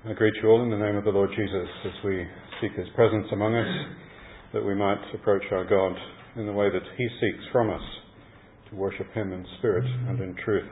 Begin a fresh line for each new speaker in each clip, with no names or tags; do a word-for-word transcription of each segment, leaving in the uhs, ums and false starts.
I greet you all in the name of the Lord Jesus as we seek his presence among us, that we might approach our God in the way that he seeks from us, to worship him in spirit and in truth.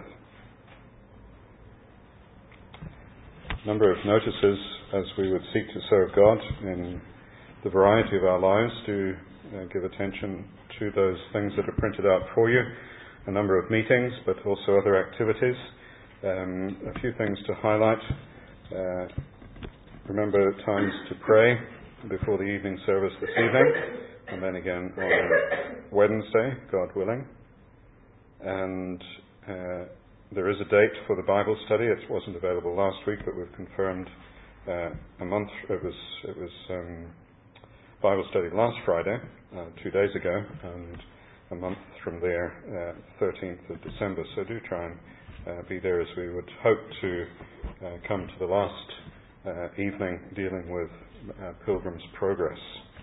A number of notices as we would seek to serve God in the variety of our lives. Do uh, give attention to those things that are printed out for you. A number of meetings, but also other activities. Um, a few things to highlight. Uh, remember times to pray before the evening service this evening, and then again on Wednesday, God willing. And uh, there is a date for the Bible study. It wasn't available last week, but we've confirmed uh, a month. It was it was um, Bible study last Friday, uh, two days ago, and a month from there, uh, thirteenth of December. So do try and uh, be there, as we would hope to uh, come to the last uh, evening dealing with uh, Pilgrim's Progress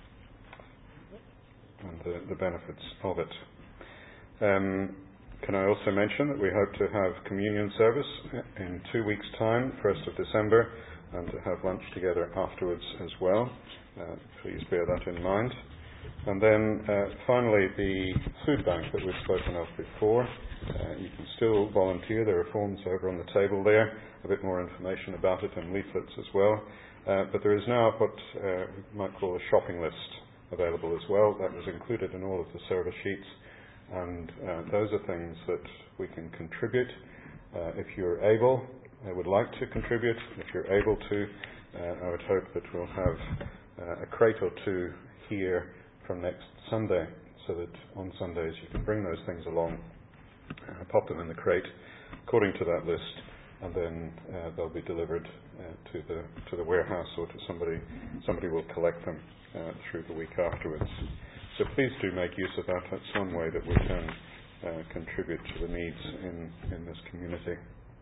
and the, the benefits of it. Um, can I also mention that we hope to have communion service in two weeks' time, first of December, and to have lunch together afterwards as well. Uh, please bear that in mind. And then uh, finally, the food bank that we've spoken of before. Uh, you can still volunteer. There are forms over on the table there, a bit more information about it and leaflets as well. Uh, but there is now what uh, we might call a shopping list available as well. That was included in all of the service sheets. And uh, those are things that we can contribute. Uh, if you're able, I would like to contribute. If you're able to, uh, I would hope that we'll have uh, a crate or two here from next Sunday, so that on Sundays you can bring those things along, uh, pop them in the crate according to that list, and then uh, they'll be delivered uh, to the to the warehouse, or to somebody. Somebody will collect them uh, through the week afterwards. So please do make use of that. That's one way that we can uh, contribute to the needs in, in this community.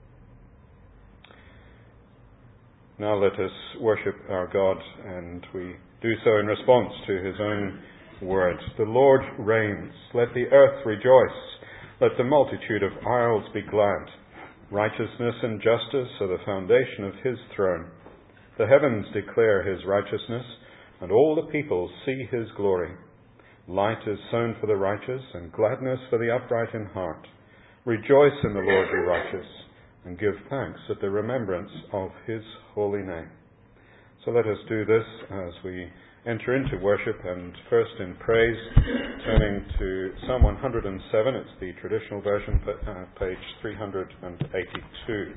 Now let us worship our God, and we do so in response to his own words. The Lord reigns. Let the earth rejoice. Let the multitude of isles be glad. Righteousness and justice are the foundation of his throne. The heavens declare his righteousness, and all the peoples see his glory. Light is sown for the righteous, and gladness for the upright in heart. Rejoice in the Lord, you righteous, and give thanks at the remembrance of his holy name. So let us do this as we enter into worship, and first in praise, turning to Psalm one hundred seven. It's the traditional version, uh, page three hundred eighty-two.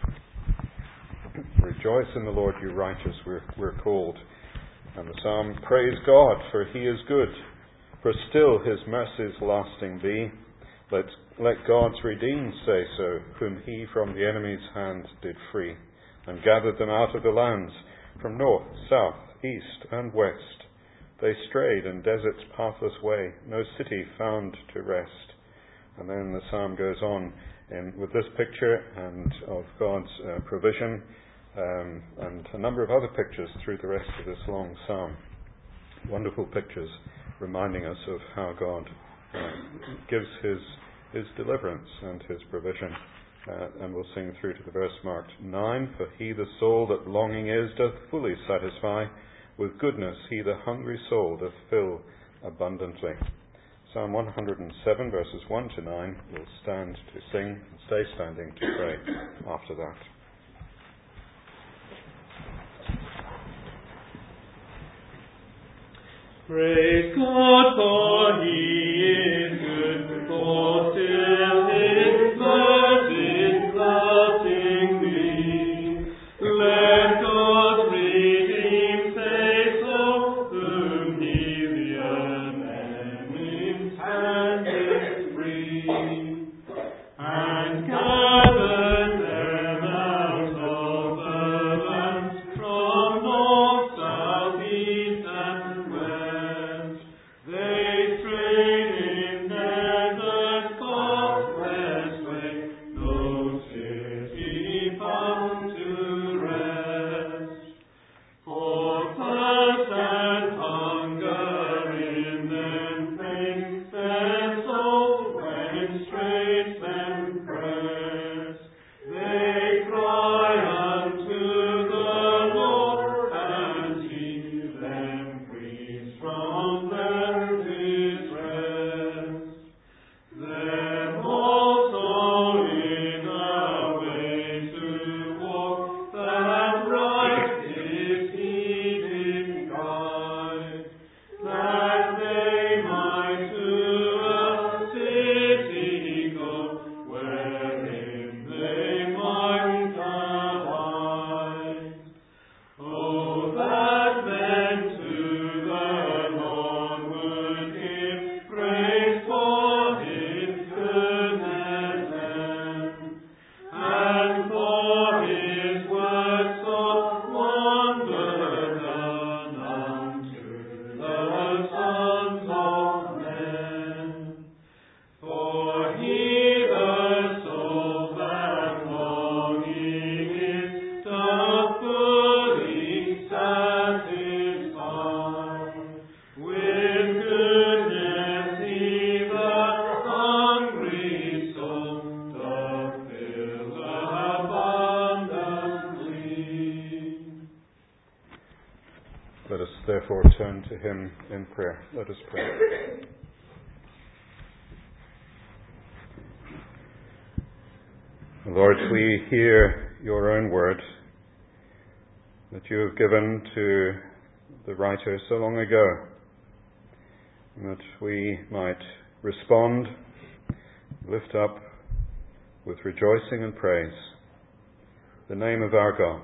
Rejoice in the Lord, you righteous, we're, we're called. And the psalm, praise God, for he is good, for still his mercies lasting be. Let, let God's redeemed say so, whom he from the enemy's hand did free, and gathered them out of the lands, from north, south, east, and west. They strayed in desert's pathless way, no city found to rest. And then the psalm goes on in, with this picture and of God's uh, provision, um, and a number of other pictures through the rest of this long psalm. Wonderful pictures reminding us of how God uh, gives his his deliverance and his provision. Uh, and we'll sing through to the verse marked nine. For he the soul that longing is doth fully satisfy. With goodness he the hungry soul doth fill abundantly. Psalm one hundred seven verses one to nine. We'll stand to sing and stay standing to pray after that.
Praise God, for he is good, for still his mercies lasting be. Let God's redeemed say so, whom he the enemy's hand did free, and gathered them out of the lands, from north, south, east, and west. They strayed in
Let us therefore turn to him in prayer. Let us pray. Lord, we hear your own word that you have given to the writer so long ago, and that we might respond, lift up with rejoicing and praise the name of our God,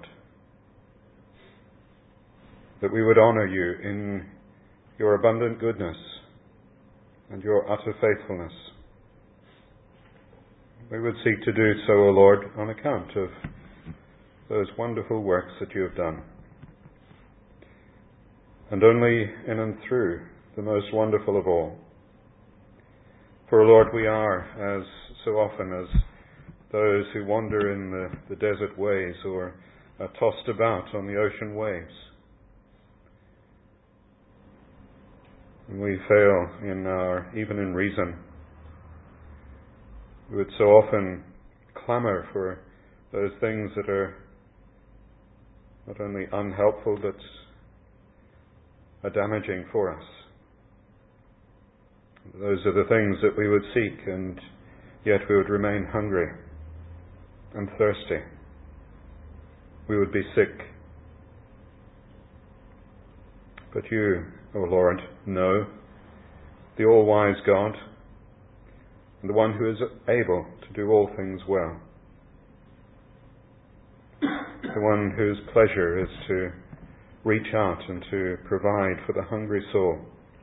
that we would honour you in your abundant goodness and your utter faithfulness. We would seek to do so, O Lord, on account of those wonderful works that you have done. And only in and through the most wonderful of all. For, Lord, we are, as so often as those who wander in the, the desert ways or are tossed about on the ocean waves. And we fail in our, even in reason. We would so often clamour for those things that are not only unhelpful but are damaging for us. Those are the things that we would seek, and yet we would remain hungry and thirsty. We would be sick. But you, O Lord, know, the all-wise God, and the one who is able to do all things well, the one whose pleasure is to reach out and to provide for the hungry soul,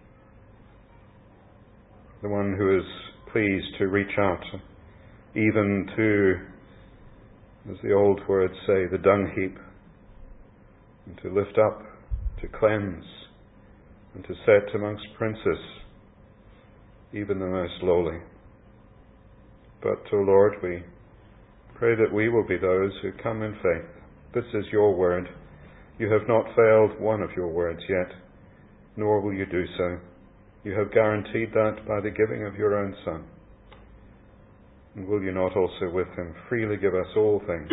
the one who is pleased to reach out even to, as the old words say, the dung heap, and to lift up, to cleanse, and to set amongst princes even the most lowly. But, O Lord, we pray that we will be those who come in faith. This is your word. You have not failed one of your words yet, nor will you do so. You have guaranteed that by the giving of your own Son. And will you not also with him freely give us all things,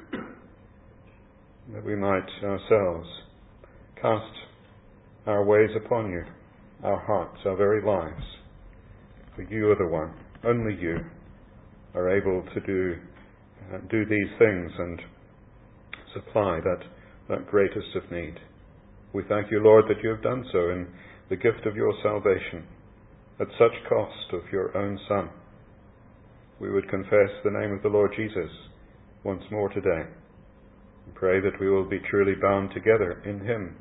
that we might ourselves cast our ways upon you, our hearts, our very lives. For you are the one, only you, are able to do uh, do these things and supply that, that greatest of need. We thank you, Lord, that you have done so in the gift of your salvation at such cost of your own Son. We would confess the name of the Lord Jesus once more today and pray that we will be truly bound together in him,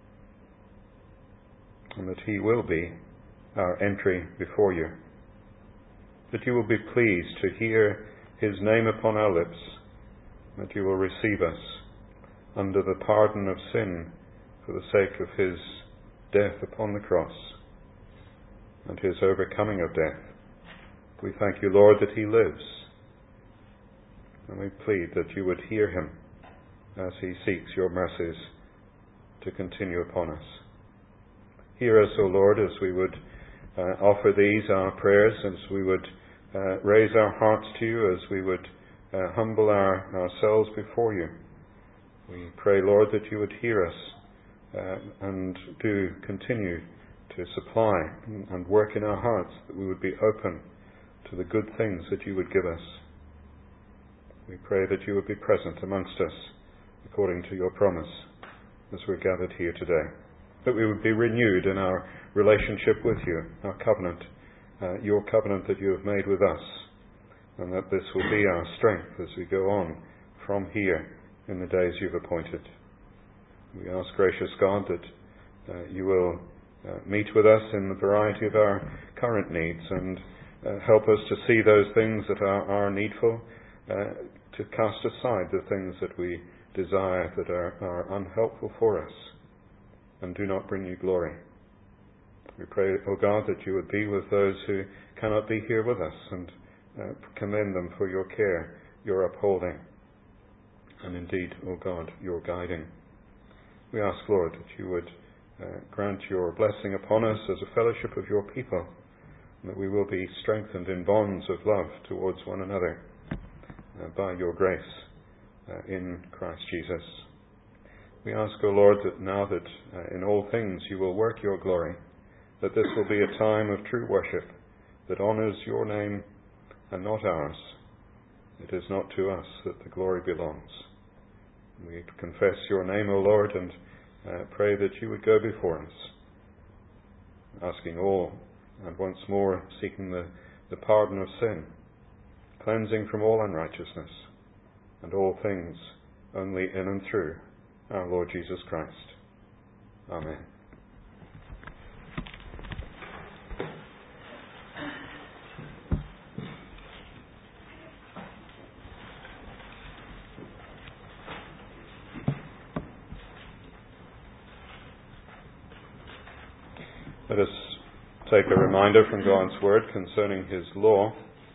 and that he will be our entry before you, that you will be pleased to hear his name upon our lips, that you will receive us under the pardon of sin for the sake of his death upon the cross and his overcoming of death. We thank you, Lord, that he lives, and we plead that you would hear him as he seeks your mercies to continue upon us. Hear us, O Lord, as we would uh, offer these our prayers, as we would uh, raise our hearts to you, as we would uh, humble our, ourselves before you. We pray, Lord, that you would hear us uh, and do continue to supply and work in our hearts, that we would be open to the good things that you would give us. We pray that you would be present amongst us according to your promise as we're gathered here today, that we would be renewed in our relationship with you, our covenant, uh, your covenant that you have made with us, and that this will be our strength as we go on from here in the days you've appointed. We ask, gracious God, that uh, you will uh, meet with us in the variety of our current needs and uh, help us to see those things that are, are needful, uh, to cast aside the things that we desire that are, are unhelpful for us and do not bring you glory. We pray, O God, that you would be with those who cannot be here with us, and uh, commend them for your care, your upholding, and indeed, O God, your guiding. We ask, Lord, that you would uh, grant your blessing upon us as a fellowship of your people, and that we will be strengthened in bonds of love towards one another uh, by your grace uh, in Christ Jesus. We ask, O Lord, that now that uh, in all things you will work your glory, that this will be a time of true worship that honours your name and not ours. It is not to us that the glory belongs. We confess your name, O Lord, and uh, pray that you would go before us, asking all and once more seeking the, the pardon of sin, cleansing from all unrighteousness, and all things only in and through our Lord Jesus Christ. Amen. Let us take a reminder from God's Word concerning His law.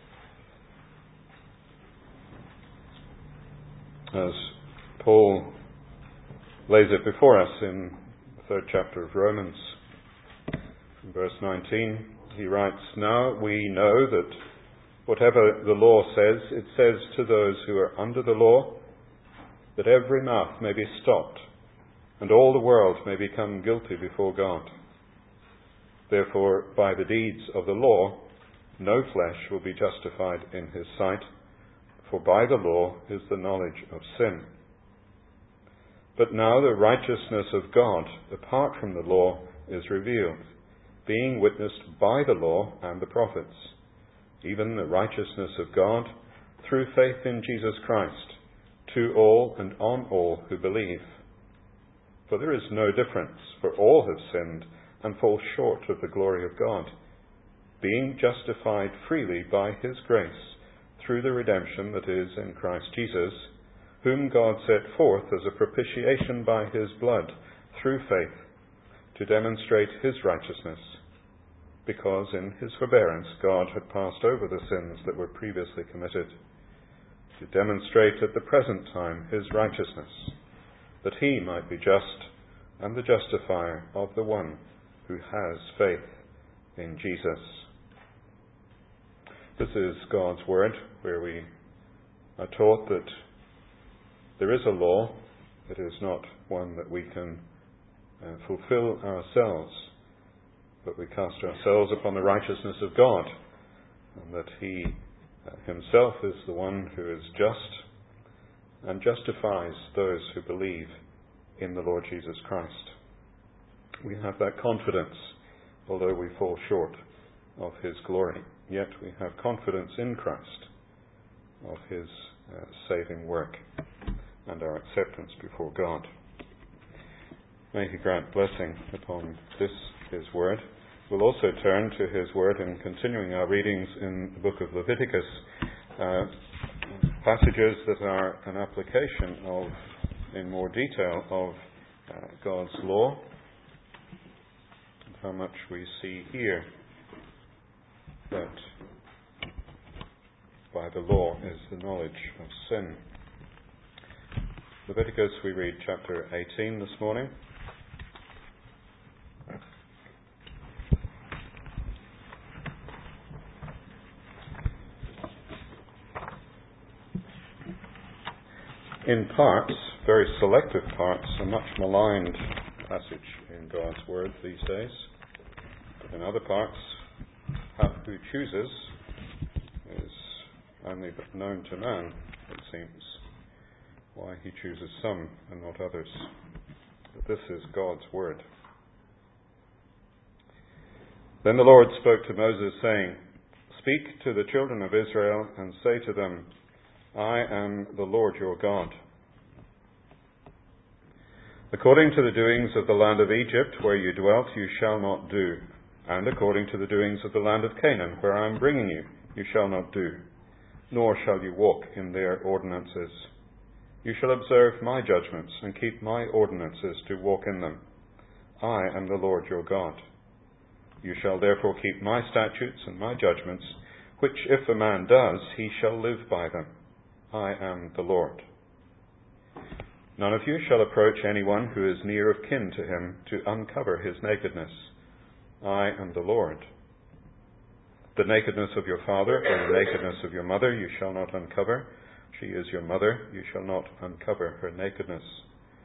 As Paul lays it before us in the third chapter of Romans, from verse nineteen, he writes, "Now we know that whatever the law says, it says to those who are under the law, that every mouth may be stopped, and all the world may become guilty before God. Therefore, by the deeds of the law, no flesh will be justified in his sight, for by the law is the knowledge of sin. But now the righteousness of God, apart from the law, is revealed, being witnessed by the law and the prophets, even the righteousness of God through faith in Jesus Christ, to all and on all who believe. For there is no difference, for all have sinned and fall short of the glory of God, being justified freely by his grace through the redemption that is in Christ Jesus, whom God set forth as a propitiation by his blood through faith, to demonstrate his righteousness, because in his forbearance God had passed over the sins that were previously committed, to demonstrate at the present time his righteousness, that he might be just and the justifier of the one who has faith in Jesus." This is God's Word, where we are taught that there is a law. It is not one that we can uh, fulfill ourselves, but we cast ourselves upon the righteousness of God, and that he uh, himself is the one who is just and justifies those who believe in the Lord Jesus Christ. We have that confidence, although we fall short of his glory. Yet we have confidence in Christ of his uh, saving work and our acceptance before God. May he grant blessing upon this, his word. We'll also turn to his word in continuing our readings in the book of Leviticus, uh, passages that are an application of, in more detail, of uh, God's law, and how much we see here that by the law is the knowledge of sin. Leviticus, we read chapter eighteen this morning. In parts, very selective parts, a much maligned passage in God's Word these days. But in other parts, who chooses is only but known to man, it seems. Why he chooses some and not others. But this is God's Word. Then the Lord spoke to Moses, saying, "Speak to the children of Israel and say to them, I am the Lord your God. According to the doings of the land of Egypt, where you dwelt, you shall not do. And according to the doings of the land of Canaan, where I am bringing you, you shall not do, nor shall you walk in their ordinances. You shall observe my judgments and keep my ordinances to walk in them. I am the Lord your God. You shall therefore keep my statutes and my judgments, which if a man does, he shall live by them. I am the Lord. None of you shall approach anyone who is near of kin to him to uncover his nakedness. I am the Lord. The nakedness of your father or the nakedness of your mother you shall not uncover. She is your mother. You shall not uncover her nakedness.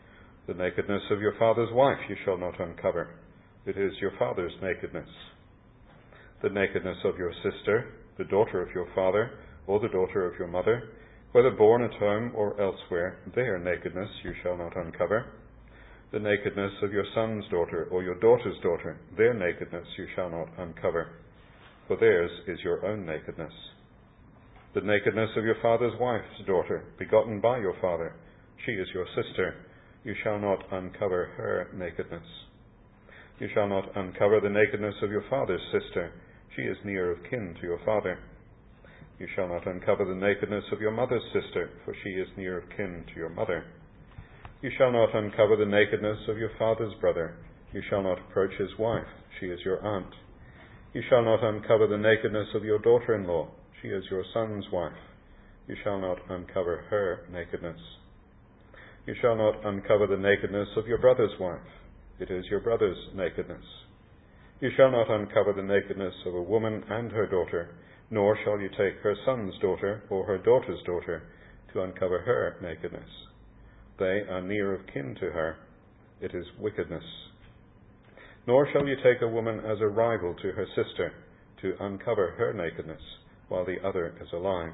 The nakedness of your father's wife you shall not uncover. It is your father's nakedness. The nakedness of your sister, the daughter of your father, or the daughter of your mother, whether born at home or elsewhere, their nakedness you shall not uncover. The nakedness of your son's daughter or your daughter's daughter, their nakedness you shall not uncover, for theirs is your own nakedness. The nakedness of your father's wife's daughter, begotten by your father, she is your sister, you shall not uncover her nakedness. You shall not uncover the nakedness of your father's sister, she is near of kin to your father. You shall not uncover the nakedness of your mother's sister, for she is near of kin to your mother. You shall not uncover the nakedness of your father's brother. You shall not approach his wife, she is your aunt. You shall not uncover the nakedness of your daughter-in-law, she is your son's wife. You shall not uncover her nakedness. You shall not uncover the nakedness of your brother's wife. It is your brother's nakedness. You shall not uncover the nakedness of a woman and her daughter, nor shall you take her son's daughter or her daughter's daughter to uncover her nakedness. They are near of kin to her. It is wickedness. Nor shall you take a woman as a rival to her sister to uncover her nakedness while the other is alive.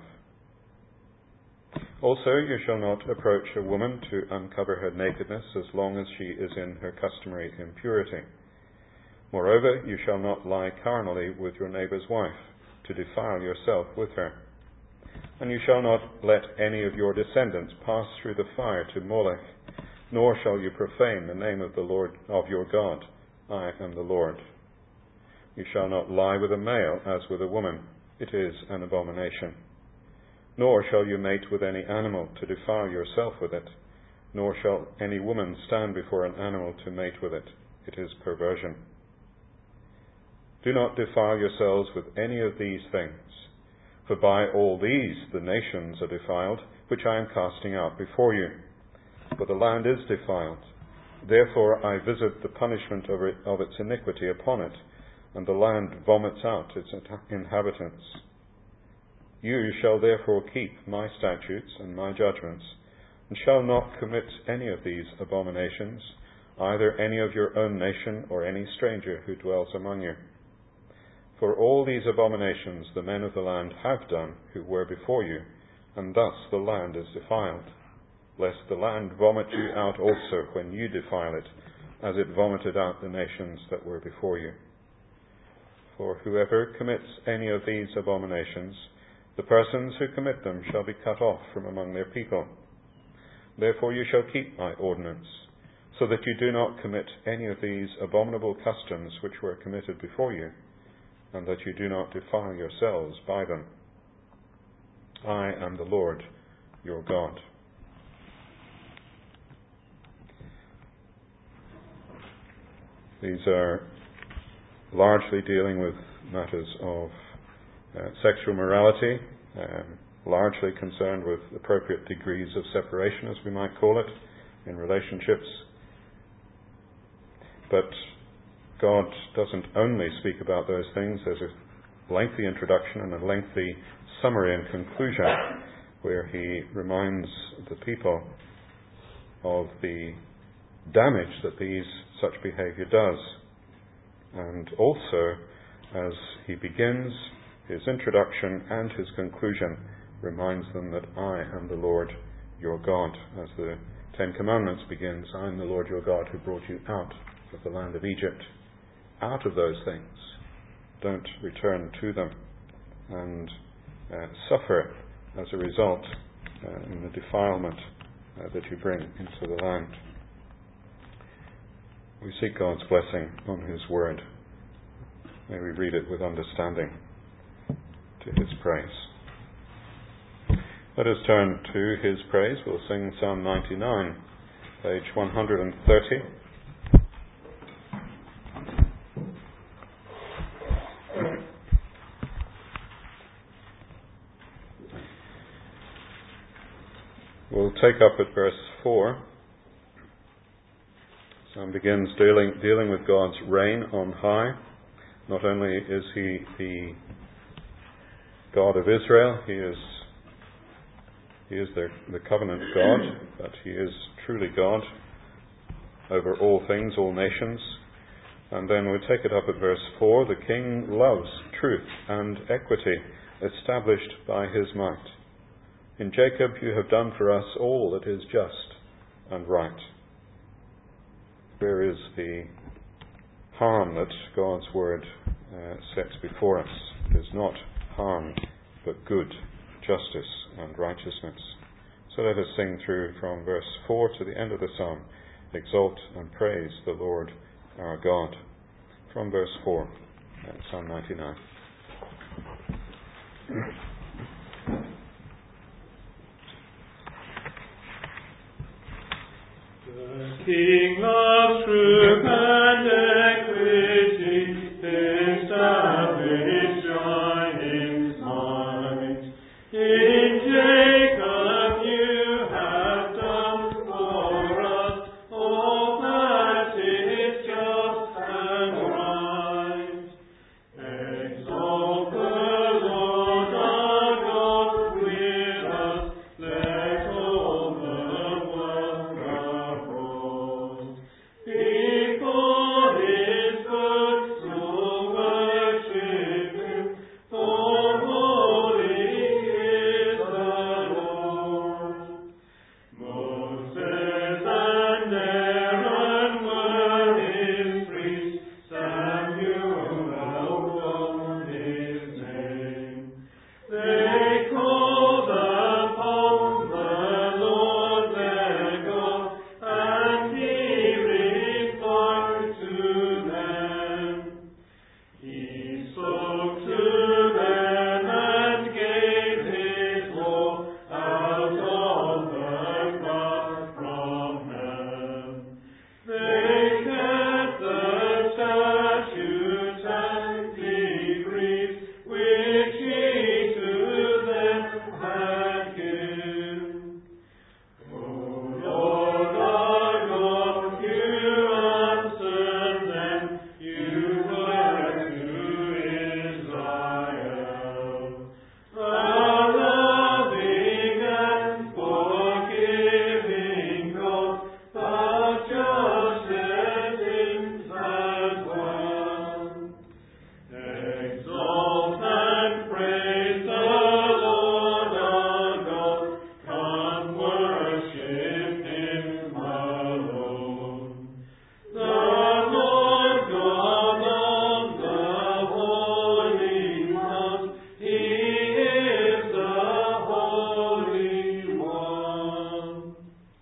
Also, you shall not approach a woman to uncover her nakedness as long as she is in her customary impurity. Moreover, you shall not lie carnally with your neighbour's wife, to defile yourself with her. And you shall not let any of your descendants pass through the fire to Molech, nor shall you profane the name of the Lord of your God. I am the Lord. You shall not lie with a male as with a woman. It is an abomination. Nor shall you mate with any animal to defile yourself with it, nor shall any woman stand before an animal to mate with it. It is perversion. Do not defile yourselves with any of these things, for by all these the nations are defiled, which I am casting out before you. For the land is defiled. Therefore I visit the punishment of, it, of its iniquity upon it, and the land vomits out its inhabitants. You shall therefore keep my statutes and my judgments, and shall not commit any of these abominations, either any of your own nation or any stranger who dwells among you. For all these abominations the men of the land have done who were before you, and thus the land is defiled, lest the land vomit you out also when you defile it, as it vomited out the nations that were before you. For whoever commits any of these abominations, the persons who commit them shall be cut off from among their people. Therefore you shall keep my ordinance, so that you do not commit any of these abominable customs which were committed before you, and that you do not defile yourselves by them. I am the Lord your God. These are largely dealing with matters of uh, sexual morality, um, largely concerned with appropriate degrees of separation, as we might call it, in relationships. But God doesn't only speak about those things. There's a lengthy introduction and a lengthy summary and conclusion where he reminds the people of the damage that these such behavior does. And also, as he begins his introduction and his conclusion, reminds them that I am the Lord your God. As the Ten Commandments begins, I am the Lord your God who brought you out of the land of Egypt. Out of those things. Don't return to them and uh, suffer as a result uh, in the defilement uh, that you bring into the land. We seek God's blessing on his word. May we read it with understanding to his praise. Let us turn to his praise. We'll sing Psalm ninety-nine, page one hundred thirty. We'll take up at verse four. Psalm begins dealing, dealing with God's reign on high. Not only is he the God of Israel, he is he is the, the covenant God, but he is truly God over all things, all nations. And then we take it up at verse four. The King loves truth and equity, established by his might. In Jacob you have done for us all that is just and right. Where is the harm that God's word uh, sets before us? It is not harm, but good, justice and righteousness. So let us sing through from verse four to the end of the psalm. Exalt and praise the Lord our God. From verse four, Psalm ninety-nine.
The King loves truth and equity, established by his might. In Jacob you have done for us all that is just and right. Exalt the Lord our God with us, let all the world abroad. Before his footstool worship him, for holy is the Lord. Moses and Aaron were his priests, Samuel wrote his name. They called upon the Lord their God, and he replied to them. He spoke to them and gave his law out of the cloud from heaven. They kept the statutes and decrees which he to them had given. O Lord our God, you answered them, you were to Israel. A loving and forgiving God, but justice is as one. Exalt and praise the Lord our God, come worship him alone. The Lord God of the holy ones, he is the Holy One.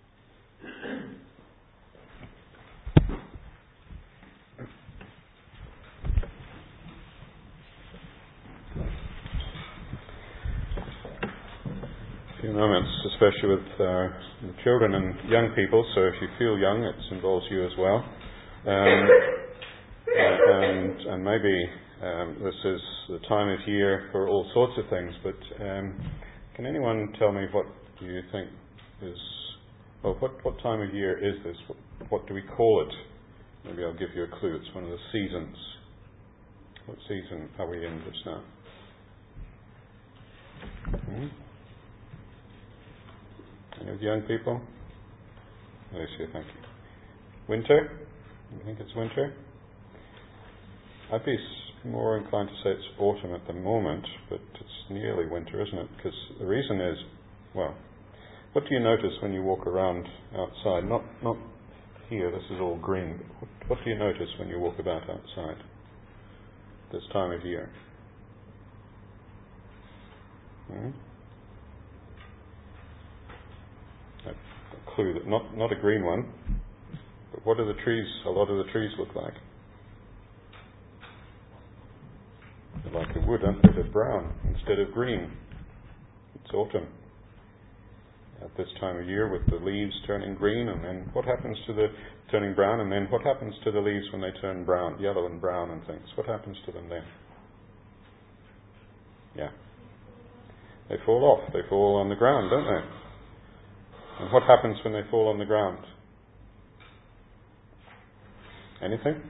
A few moments, especially with uh, the children and young people, so if you feel young, it involves you as well. Um, uh, and, and maybe um, this is the time of year for all sorts of things, but um, can anyone tell me what do you think is, well, what, what time of year is this? What, what do we call it? Maybe I'll give you a clue. It's one of the seasons. What season are we in just now? Hmm? Any of the young people? Alicia, thank you. Winter? You think it's winter? I'd be more inclined to say it's autumn at the moment, but it's nearly winter, isn't it? Because the reason is, well, what do you notice when you walk around outside? Not not here, this is all green, but what, what do you notice when you walk about outside this time of year? Hmm? A clue that not, not a green one, but what do the trees, a lot of the trees look like? They're like the wood, aren't they? They're brown instead of green. It's autumn. At this time of year with the leaves turning green, and then what happens to the turning brown, and then what happens to the leaves when they turn brown, yellow and brown and things? What happens to them then? Yeah. They fall off. They fall on the ground, don't they? And what happens when they fall on the ground? Anything?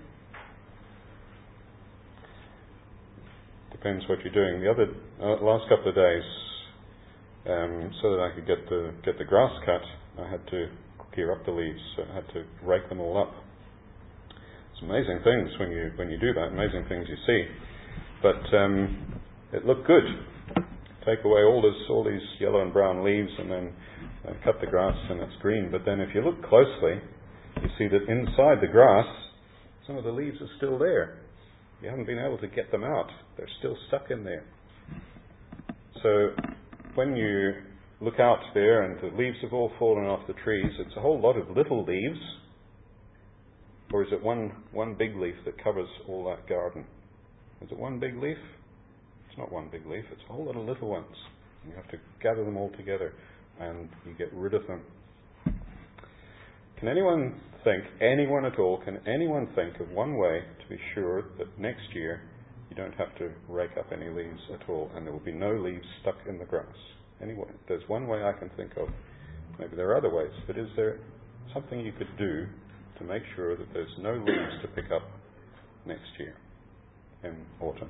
Depends what you're doing. The other uh, last couple of days, um, so that I could get the get the grass cut, I had to clear up the leaves, so I had to rake them all up. It's amazing things when you when you do that, amazing things you see. But um, it looked good. Take away all this, all these yellow and brown leaves, and then uh, cut the grass and it's green. But then if you look closely, you see that inside the grass, some of the leaves are still there. You haven't been able to get them out. They're still stuck in there. So when you look out there and the leaves have all fallen off the trees, it's a whole lot of little leaves. Or is it one, one big leaf that covers all that garden? Is it one big leaf? It's not one big leaf. It's a whole lot of little ones. You have to gather them all together and you get rid of them. Can anyone think, anyone at all, can anyone think of one way to be sure that next year you don't have to rake up any leaves at all and there will be no leaves stuck in the grass? Anyway, there's one way I can think of. Maybe there are other ways, but is there something you could do to make sure that there's no leaves to pick up next year in autumn?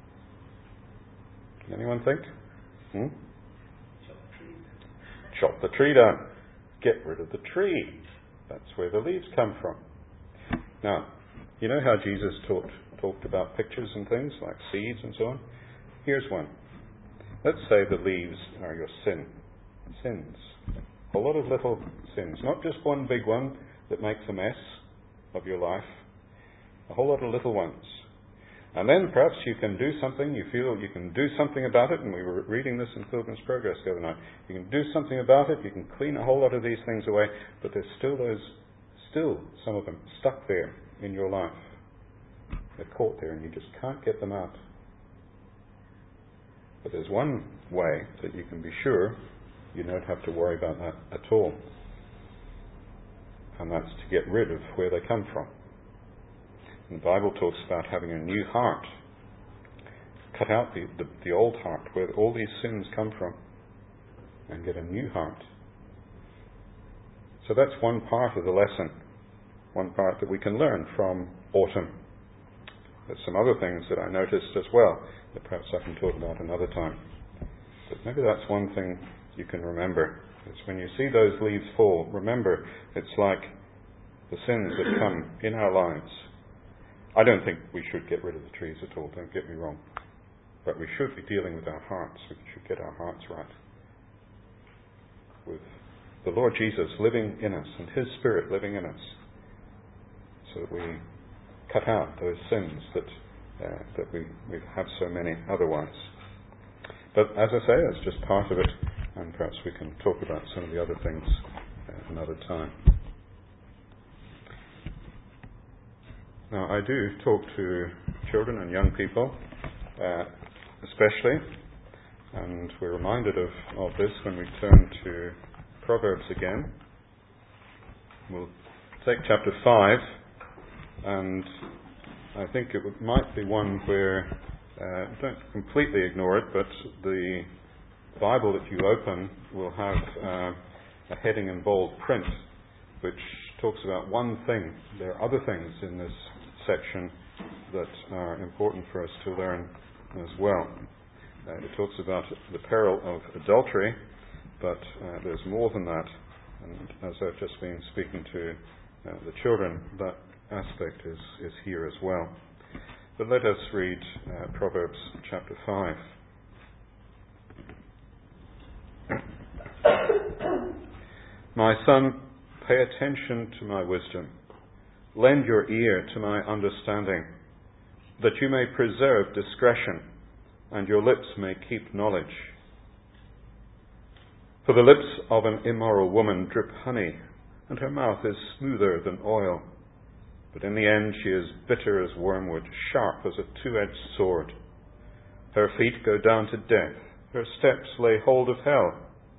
Can anyone think? Hmm?
Chop the tree.
Chop the tree down. Get rid of the tree. That's where the leaves come from. Now, you know how Jesus talked talked about pictures and things like seeds and so on? Here's one. Let's say the leaves are your sin. Sins. A lot of little sins. Not just one big one that makes a mess of your life. A whole lot of little ones. And then perhaps you can do something, you feel you can do something about it, and we were reading this in Pilgrim's Progress the other night. You can do something about it, you can clean a whole lot of these things away, but there's still those, still some of them stuck there in your life. They're caught there and you just can't get them out. But there's one way that you can be sure you don't have to worry about that at all. And that's to get rid of where they come from. And the Bible talks about having a new heart. Cut out the, the, the old heart where all these sins come from and get a new heart. So that's one part of the lesson. One part that we can learn from autumn. There's some other things that I noticed as well that perhaps I can talk about another time. But maybe that's one thing you can remember. Is when you see those leaves fall, remember it's like the sins that come in our lives. I don't think we should get rid of the trees at all, don't get me wrong. But we should be dealing with our hearts. We should get our hearts right. With the Lord Jesus living in us and His Spirit living in us. So that we cut out those sins that uh, that we, we have so many otherwise. But as I say, that's just part of it. And perhaps we can talk about some of the other things uh, another time. Now, I do talk to children and young people, uh, especially, and we're reminded of, of this when we turn to Proverbs again. We'll take chapter five, and I think it would, might be one where, uh, don't completely ignore it, but the Bible that you open will have uh, a heading in bold print, which talks about one thing. There are other things in this section that are important for us to learn as well. Uh, it talks about the peril of adultery, but uh, there's more than that. And as I've just been speaking to uh, the children, that aspect is, is here as well. But let us read uh, Proverbs chapter five. My son, pay attention to my wisdom. Lend your ear to my understanding, that you may preserve discretion, and your lips may keep knowledge. For the lips of an immoral woman drip honey, and her mouth is smoother than oil. But in the end she is bitter as wormwood, sharp as a two-edged sword. Her feet go down to death, her steps lay hold of hell.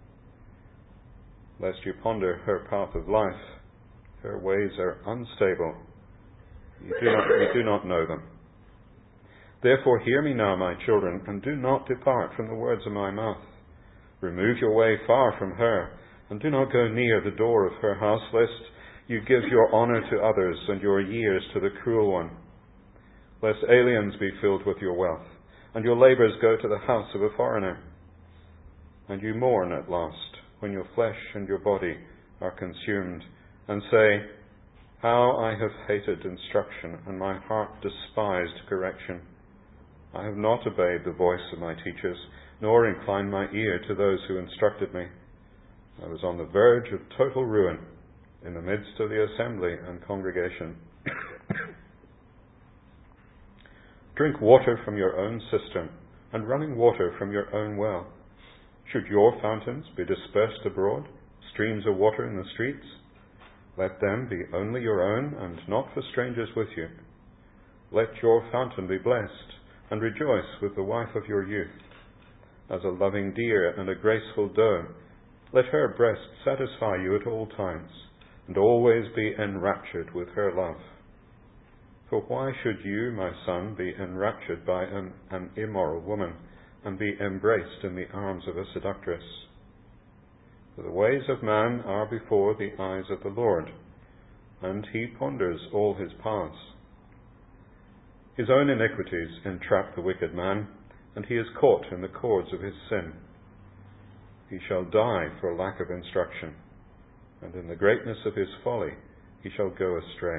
Lest you ponder her path of life, her ways are unstable. You do not, you do not know them. Therefore hear me now, my children, and do not depart from the words of my mouth. Remove your way far from her, and do not go near the door of her house, lest you give your honour to others and your years to the cruel one. Lest aliens be filled with your wealth, and your labours go to the house of a foreigner. And you mourn at last, when your flesh and your body are consumed, and say, "How I have hated instruction, and my heart despised correction. I have not obeyed the voice of my teachers, nor inclined my ear to those who instructed me. I was on the verge of total ruin, in the midst of the assembly and congregation. Drink water from your own cistern, and running water from your own well. Should your fountains be dispersed abroad, streams of water in the streets? Let them be only your own, and not for strangers with you. Let your fountain be blessed, and rejoice with the wife of your youth. As a loving deer and a graceful doe, let her breast satisfy you at all times, and always be enraptured with her love. For why should you, my son, be enraptured by an, an immoral woman, and be embraced in the arms of a seductress? For the ways of man are before the eyes of the Lord, and he ponders all his paths. His own iniquities entrap the wicked man, and he is caught in the cords of his sin. He shall die for lack of instruction, and in the greatness of his folly he shall go astray.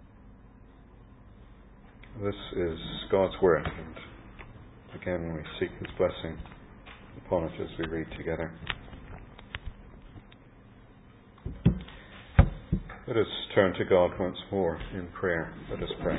This is God's word, and again we seek his blessing upon it as we read together. Let us turn to God once more in prayer. Let us pray.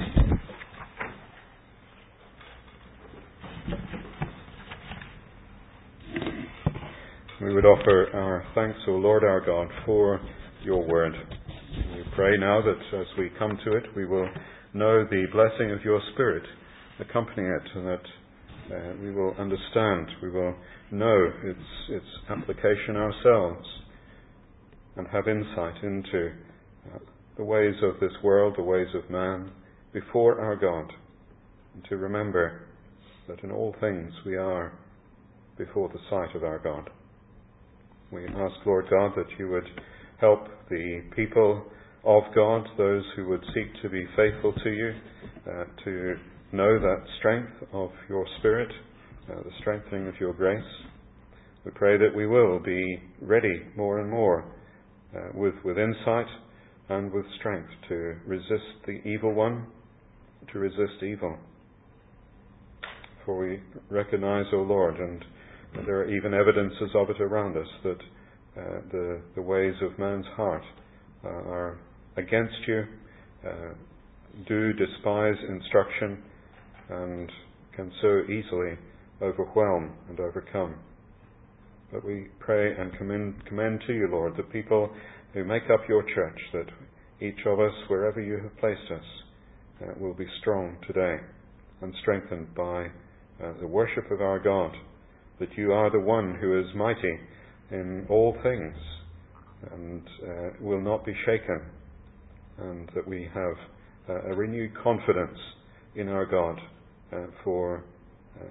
We would offer our thanks, O Lord our God, for your word. We pray now that as we come to it, we will know the blessing of your Spirit accompanying it, and that uh, we will understand, we will know its, its application ourselves, and have insight into uh, the ways of this world, the ways of man, before our God, and to remember that in all things we are before the sight of our God. We ask, Lord God, that you would help the people of God, those who would seek to be faithful to you, uh, to know that strength of your Spirit, uh, the strengthening of your grace. We pray that we will be ready more and more uh, with, with insight and with strength to resist the evil one, to resist evil. For we recognize, O Lord, and there are even evidences of it around us, that uh, the, the ways of man's heart uh, are against you, uh, do despise instruction, and can so easily overwhelm and overcome. But we pray and commend, commend to you, Lord, the people who make up your church, that each of us, wherever you have placed us, uh, will be strong today and strengthened by uh, the worship of our God, that you are the one who is mighty in all things and uh, will not be shaken, and that we have uh, a renewed confidence in our God uh, for uh,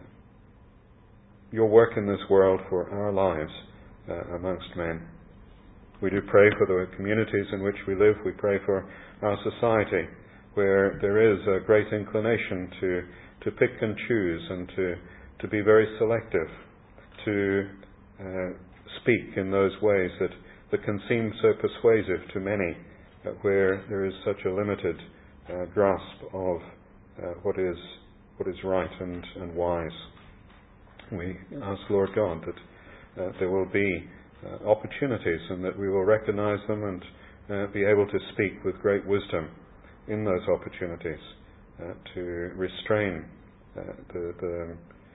your work in this world, for our lives uh, amongst men. We do pray for the communities in which we live. We pray for our society, where there is a great inclination to, to pick and choose and to, to be very selective, to uh, speak in those ways that, that can seem so persuasive to many, uh, where there is such a limited uh, grasp of uh, what is what is right and, and wise. We ask, Lord God, that uh, there will be uh, opportunities, and that we will recognize them and uh, be able to speak with great wisdom in those opportunities uh, to restrain uh, the, the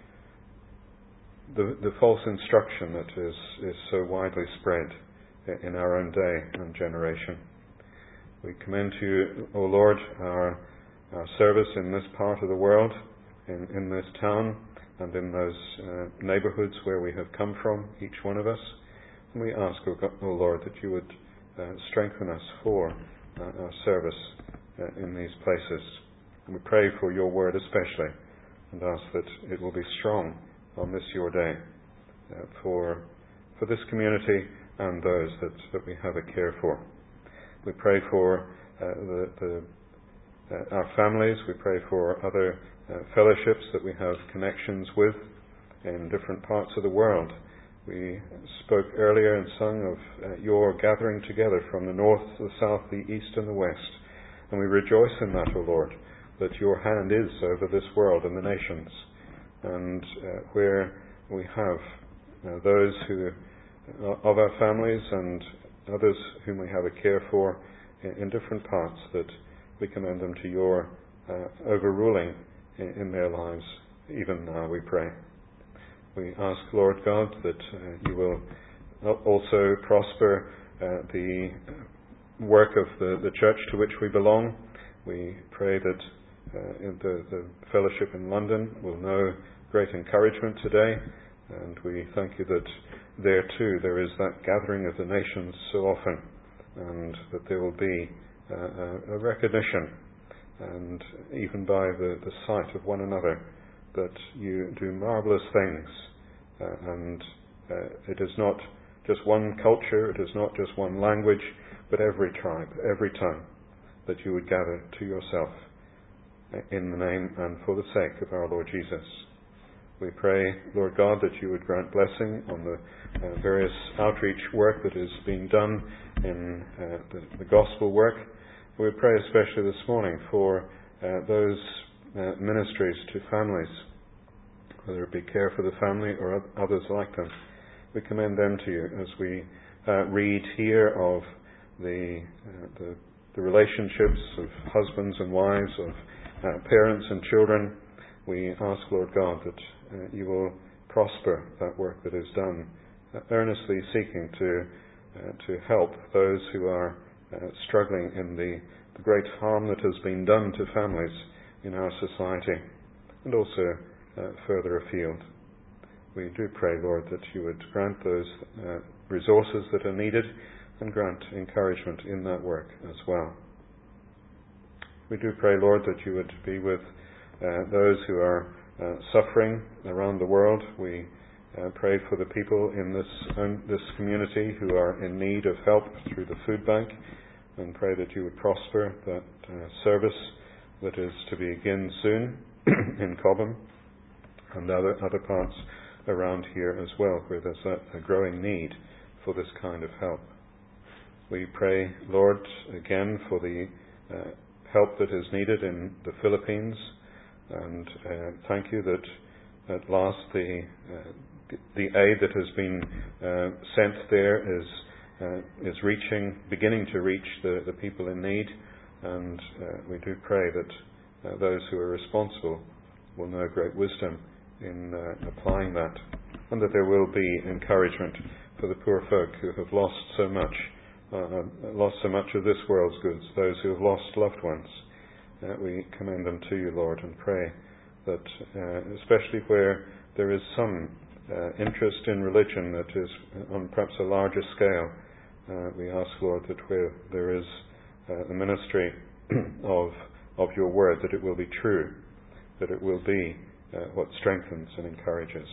The, the false instruction that is, is so widely spread in our own day and generation. We commend to you, O Lord, our, our service in this part of the world, in, in this town, and in those uh, neighbourhoods where we have come from, each one of us. And we ask, O, God, O Lord, that you would uh, strengthen us for uh, our service uh, in these places. And we pray for your word especially, and ask that it will be strong on this your day uh, for for this community and those that, that we have a care for. We pray for uh, the, the, uh, our families. We pray for other uh, fellowships that we have connections with in different parts of the world, We spoke earlier and sung of uh, your gathering together from the north, the south, the east and the west. And we rejoice in that, O Lord, that your hand is over this world and the nations. And uh, where we have uh, those who uh, of our families and others whom we have a care for in, in different parts, that we commend them to your uh, overruling in, in their lives, even now, we pray. We ask, Lord God, that uh, you will also prosper uh, the work of the, the church to which we belong. We pray that uh, in the, the fellowship in London will know great encouragement today, and we thank you that there too there is that gathering of the nations so often, and that there will be uh, a, a recognition, and even by the, the sight of one another, that you do marvelous things, uh, and uh, it is not just one culture, it is not just one language, but every tribe, every tongue, that you would gather to yourself in the name and for the sake of our Lord Jesus. We pray, Lord God, that you would grant blessing on the uh, various outreach work that is being done in uh, the, the gospel work. We pray especially this morning for uh, those uh, ministries to families, whether it be care for the family or others like them. We commend them to you as we uh, read here of the, uh, the the relationships of husbands and wives, of uh, parents and children. We ask, Lord God, that uh, you will prosper that work that is done, uh, earnestly seeking to uh, to help those who are uh, struggling in the, the great harm that has been done to families in our society, and also uh, further afield. We do pray, Lord, that you would grant those uh, resources that are needed, and grant encouragement in that work as well. We do pray, Lord, that you would be with uh, those who are uh, suffering around the world. We uh, pray for the people in this um, this community who are in need of help through the food bank, and pray that you would prosper that uh, service that is to begin soon in Cobham and other other parts around here as well, where there's a, a growing need for this kind of help. We pray, Lord, again for the uh, help that is needed in the Philippines, and uh, thank you that at last the uh, the aid that has been uh, sent there is uh, is reaching, beginning to reach the, the people in need, and uh, we do pray that uh, those who are responsible will know great wisdom in uh, applying that, and that there will be encouragement for the poor folk who have lost so much. Uh, lost so much of this world's goods, those who have lost loved ones. Uh, we commend them to you, Lord, and pray that, uh, especially where there is some uh, interest in religion that is on perhaps a larger scale, uh, we ask, Lord, that where there is uh, the ministry of of your word, that it will be true, that it will be uh, what strengthens and encourages.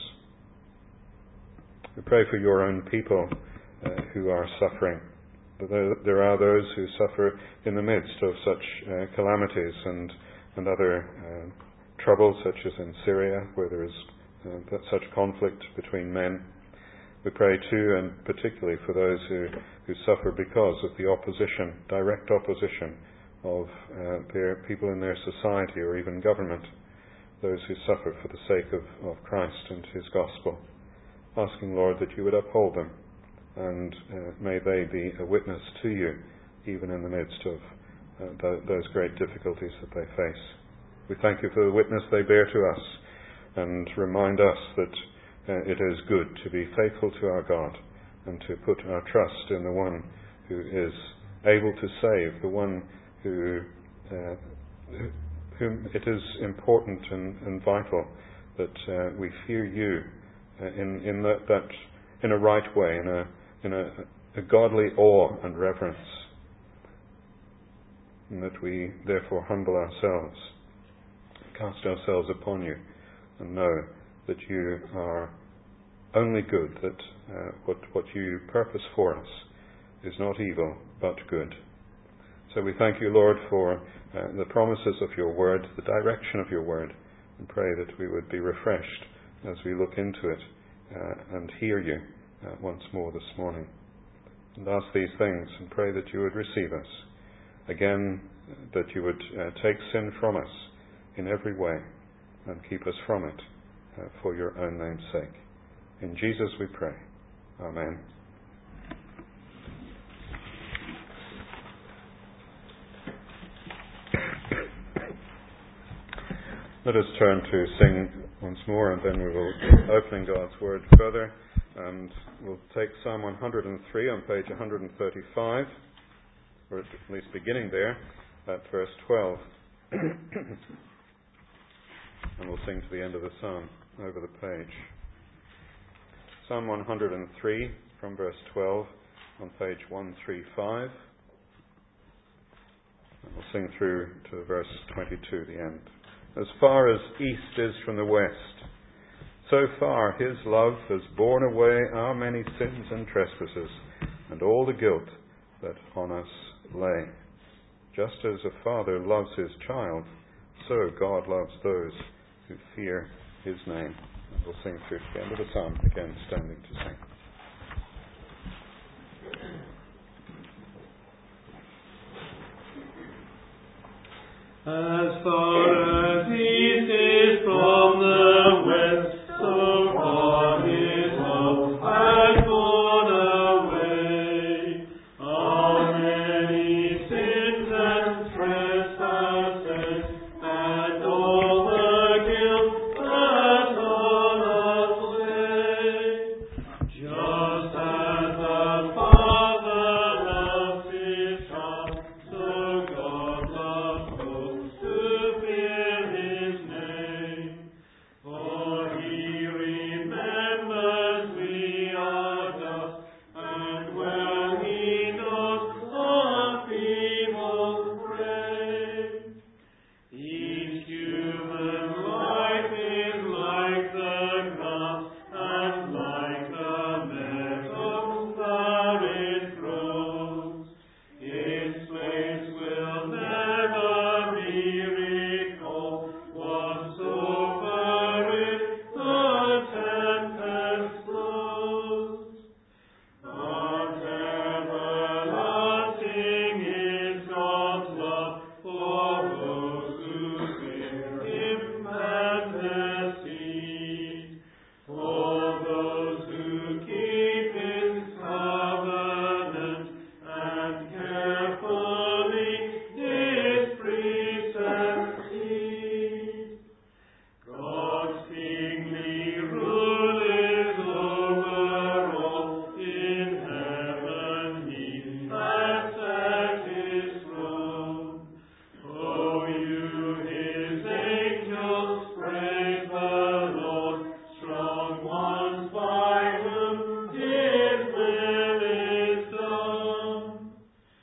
We pray for your own people uh, who are suffering. There are those who suffer in the midst of such uh, calamities and and other uh, troubles, such as in Syria, where there is uh, such conflict between men. We pray too, and particularly for those who, who suffer because of the opposition, direct opposition of uh, their people in their society or even government, those who suffer for the sake of, of Christ and his gospel. Asking, Lord, that you would uphold them, and uh, may they be a witness to you, even in the midst of uh, th- those great difficulties that they face. We thank you for the witness they bear to us, and remind us that uh, it is good to be faithful to our God, and to put our trust in the one who is able to save, the one who, uh, whom it is important and, and vital that uh, we fear you uh, in, in that, that in a right way, in a in a, a godly awe and reverence, and that we therefore humble ourselves, cast ourselves upon you, and know that you are only good, that uh, what, what you purpose for us is not evil, but good. So we thank you, Lord, for uh, the promises of your word, the direction of your word, and pray that we would be refreshed as we look into it uh, and hear you, uh, once more this morning. And ask these things and pray that you would receive us. Again, that you would uh, take sin from us in every way and keep us from it uh, for your own name's sake. In Jesus we pray. Amen. Let us turn to sing once more, and then we will be opening God's Word further. And we'll take Psalm one hundred three on page one thirty-five, or at least beginning there, at verse twelve. And we'll sing to the end of the psalm over the page. Psalm one hundred three from verse twelve on page one thirty-five. And we'll sing through to verse twenty-two, the end. As far as east is from the west, so far his love has borne away our many sins and trespasses, and all the guilt that on us lay. Just as a father loves his child, so God loves those who fear his name. And we'll sing through to the end of the psalm, again standing to sing.
As far as east is from the west, so far his love has borne away our many sins and trespasses, and all the guilt that on us lay. Just as the Father loves his child, so God loves those who fear his name. For he remembers we are dust, and well he knows our feeble frame. Each human life is like the grass, and like the meadow that it grows. Its place will never be recalled, whatsoever it the tempest blows. But everlasting is God's love for those who fear him and their seed, for those who keep his covenant and carefully his precepts heed. God's kingly rule is over all. In heaven he has set his throne. O you his angels, praise the Lord, strong ones by whom his will is done.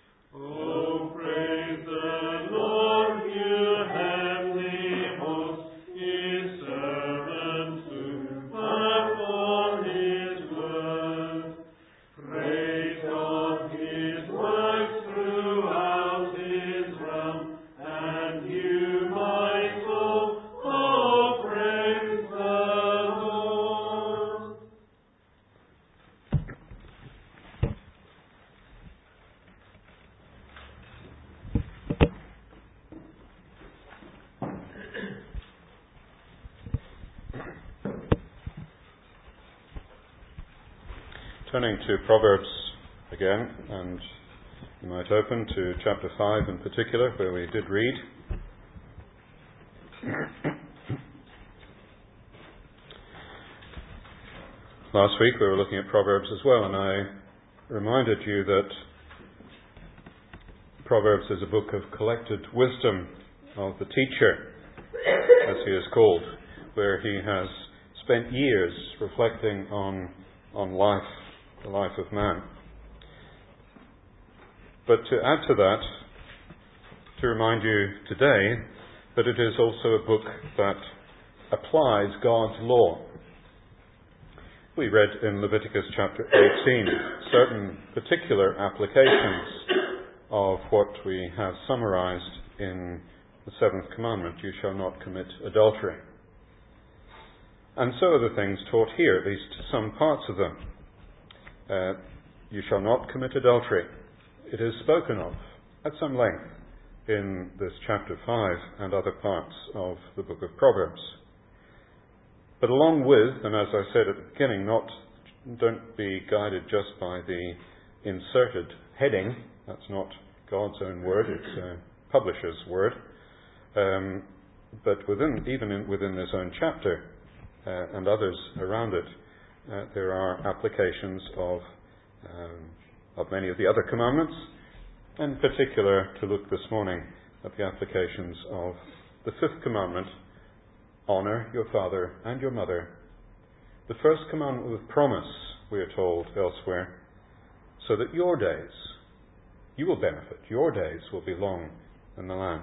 Oh, praise the Lord, you heavenly hosts, his servants who perform his word. Praise of his works throughout his realm, and you, my soul, oh, praise the Lord.
Turning to Proverbs again, and you might open to chapter five in particular, where we did read. Last week we were looking at Proverbs as well, and I reminded you that Proverbs is a book of collected wisdom of the teacher, as he is called, where he has spent years reflecting on on life, the life of man. But to add to that, to remind you today that it is also a book that applies God's law. We read in Leviticus chapter eighteen certain particular applications of what we have summarized in the seventh commandment, you shall not commit adultery. And so are the things taught here, at least some parts of them. uh, you shall not commit adultery. It is spoken of at some length in this chapter five and other parts of the book of Proverbs. But along with, and as I said at the beginning, not don't be guided just by the inserted heading. That's not God's own word, it's a publisher's word. Um, but within, even in, within this own chapter uh, and others around it, uh, there are applications of um, of many of the other commandments. In particular, to look this morning at the applications of the fifth commandment: honour your father and your mother. The first commandment with promise, we are told elsewhere, so that your days, you will benefit, your days will be long in the land.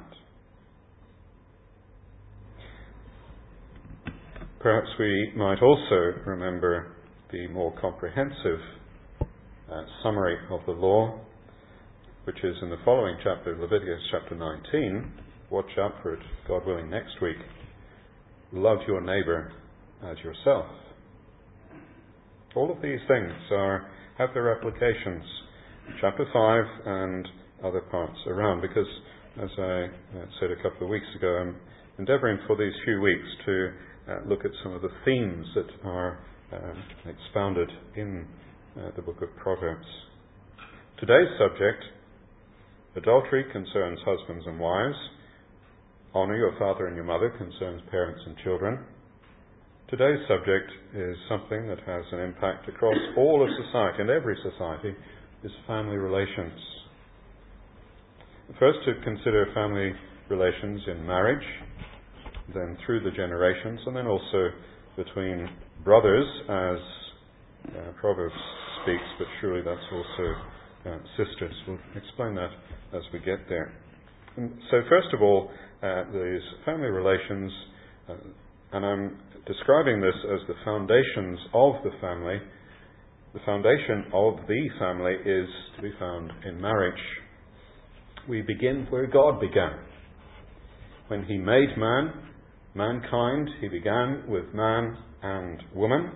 Perhaps we might also remember the more comprehensive uh, summary of the law, which is in the following chapter, Leviticus chapter nineteen. Watch out for it, God willing, next week. Love your neighbour as yourself. All of these things are have their applications in chapter five and other parts around, because, as I uh, said a couple of weeks ago, I'm endeavouring for these few weeks to uh, look at some of the themes that are uh, expounded in uh, the book of Proverbs. Today's subject, adultery, concerns husbands and wives. Honour your father and your mother concerns parents and children. Today's subject is something that has an impact across all of society, and every society, is family relations. First, to consider family relations in marriage, then through the generations, and then also between brothers, as uh, Proverbs speaks, but surely that's also uh, sisters. We'll explain that as we get there. And so first of all, uh, these family relations, uh, and I'm describing this as the foundations of the family. The foundation of the family is to be found in marriage. We begin where God began. When He made man, mankind, He began with man and woman.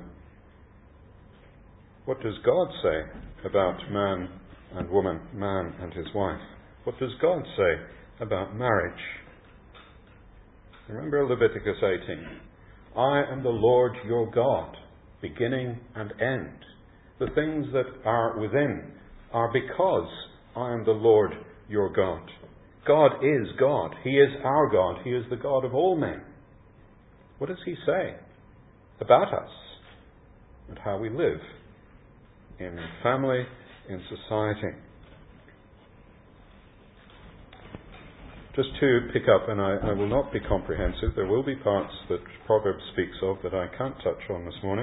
What does God say about man and woman, man and his wife? What does God say about marriage? Remember Leviticus eighteen. I am the Lord your God, beginning and end. The things that are within are because I am the Lord your God. God is God. He is our God. He is the God of all men. What does He say about us and how we live in family, in society? Just to pick up, and I, I will not be comprehensive, there will be parts that Proverbs speaks of that I can't touch on this morning.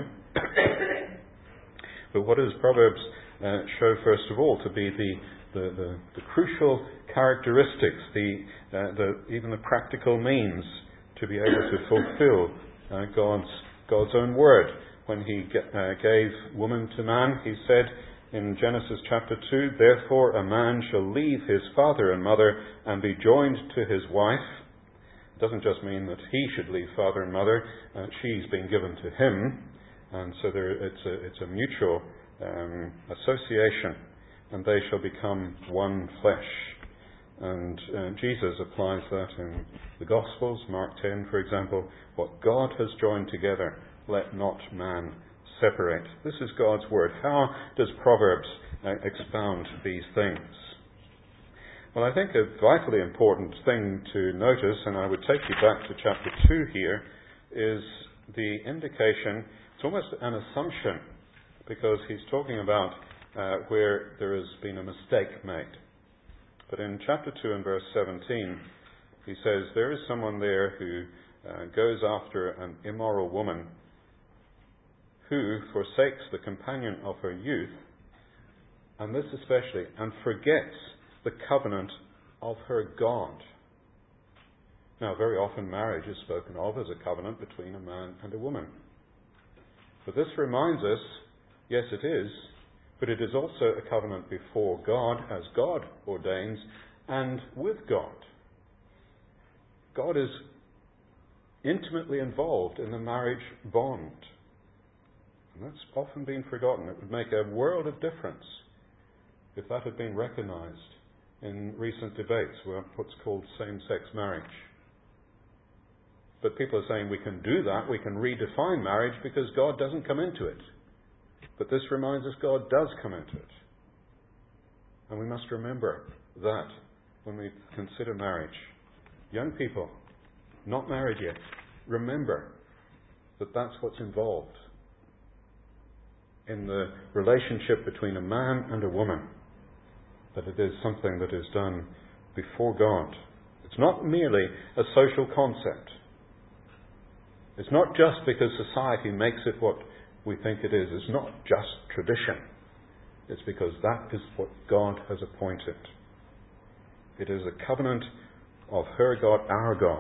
But what does Proverbs uh, show, first of all, to be the, the, the, the crucial characteristics, the, uh, the even the practical means to be able to fulfill uh, God's, God's own word? When He uh, gave woman to man, He said in Genesis chapter two, therefore a man shall leave his father and mother and be joined to his wife. It doesn't just mean that he should leave father and mother. Uh, she's been given to him. And so there, it's, a, it's a mutual um, association. And they shall become one flesh. And uh, Jesus applies that in the Gospels, Mark ten, for example. What God has joined together, let not man separate. This is God's word. How does Proverbs uh, expound these things? Well, I think a vitally important thing to notice, and I would take you back to chapter two here, is the indication, it's almost an assumption, because he's talking about uh, where there has been a mistake made. But in chapter two and verse seventeen, he says, there is someone there who uh, goes after an immoral woman who forsakes the companion of her youth, and this especially, and forgets the covenant of her God. Now, very often marriage is spoken of as a covenant between a man and a woman. But this reminds us, yes, it is, but it is also a covenant before God, as God ordains, and with God. God is intimately involved in the marriage bond. And that's often been forgotten. It would make a world of difference if that had been recognized in recent debates about what's called same-sex marriage. But people are saying we can do that, we can redefine marriage because God doesn't come into it. But this reminds us God does come into it. And we must remember that when we consider marriage. Young people, not married yet, remember that that's what's involved in the relationship between a man and a woman. That it is something that is done before God. It's not merely a social concept. It's not just because society makes it what we think it is. It's not just tradition. It's because that is what God has appointed. It is a covenant of her God, our God.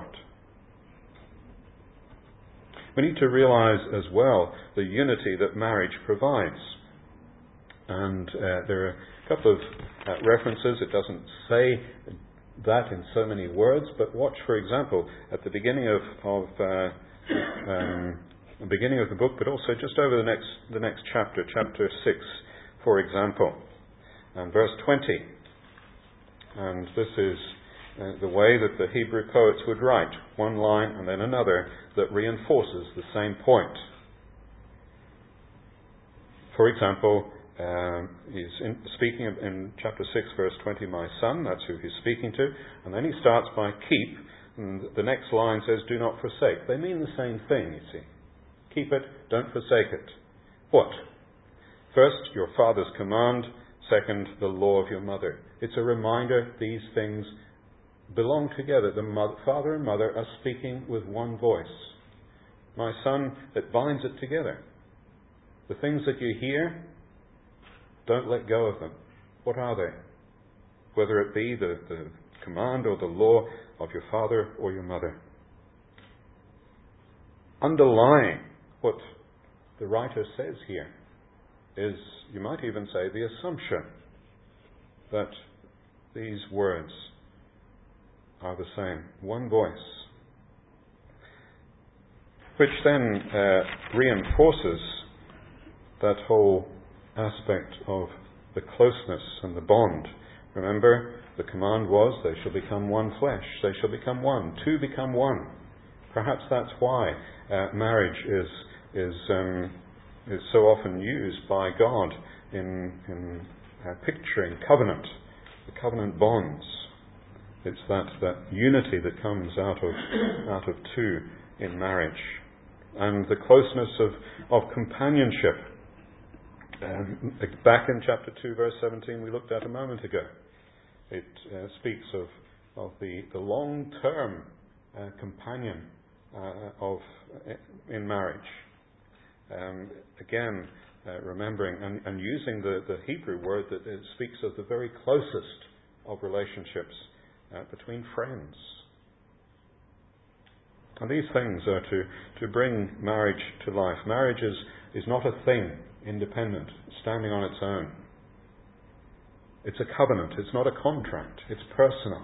We need to realize as well the unity that marriage provides. And uh, there are a couple of uh, references. It doesn't say that in so many words, but watch, for example, at the beginning of, of uh, um, the beginning of the book, but also just over the next the next chapter, chapter six, for example, and verse twenty. And this is uh, the way that the Hebrew poets would write, one line and then another that reinforces the same point. For example, um, he's in, speaking in, in chapter six, verse twenty, my son, that's who he's speaking to, and then he starts by keep, and the next line says, do not forsake. They mean the same thing, you see. Keep it, don't forsake it. What? First, your father's command. Second, the law of your mother. It's a reminder these things belong together. The mother, father and mother are speaking with one voice. My son, it binds it together. The things that you hear, don't let go of them. What are they? Whether it be the, the command or the law of your father or your mother. Underlying what the writer says here is, you might even say, the assumption that these words are the same. One voice. Which then uh, reinforces that whole aspect of the closeness and the bond. Remember, the command was, they shall become one flesh. They shall become one. Two become one. Perhaps that's why uh, marriage is is um, is so often used by God in in uh, picturing covenant, the covenant bonds. It's that that unity that comes out of out of two in marriage, and the closeness of of companionship. Um, back in chapter two, verse seventeen, we looked at a moment ago. It uh, speaks of of the the long term uh, companion uh, of uh, in marriage. Um, again, uh, remembering and, and using the, the Hebrew word that it speaks of the very closest of relationships uh, between friends. And these things are to, to bring marriage to life. Marriage is, is not a thing independent, standing on its own. It's a covenant. It's not a contract. It's personal.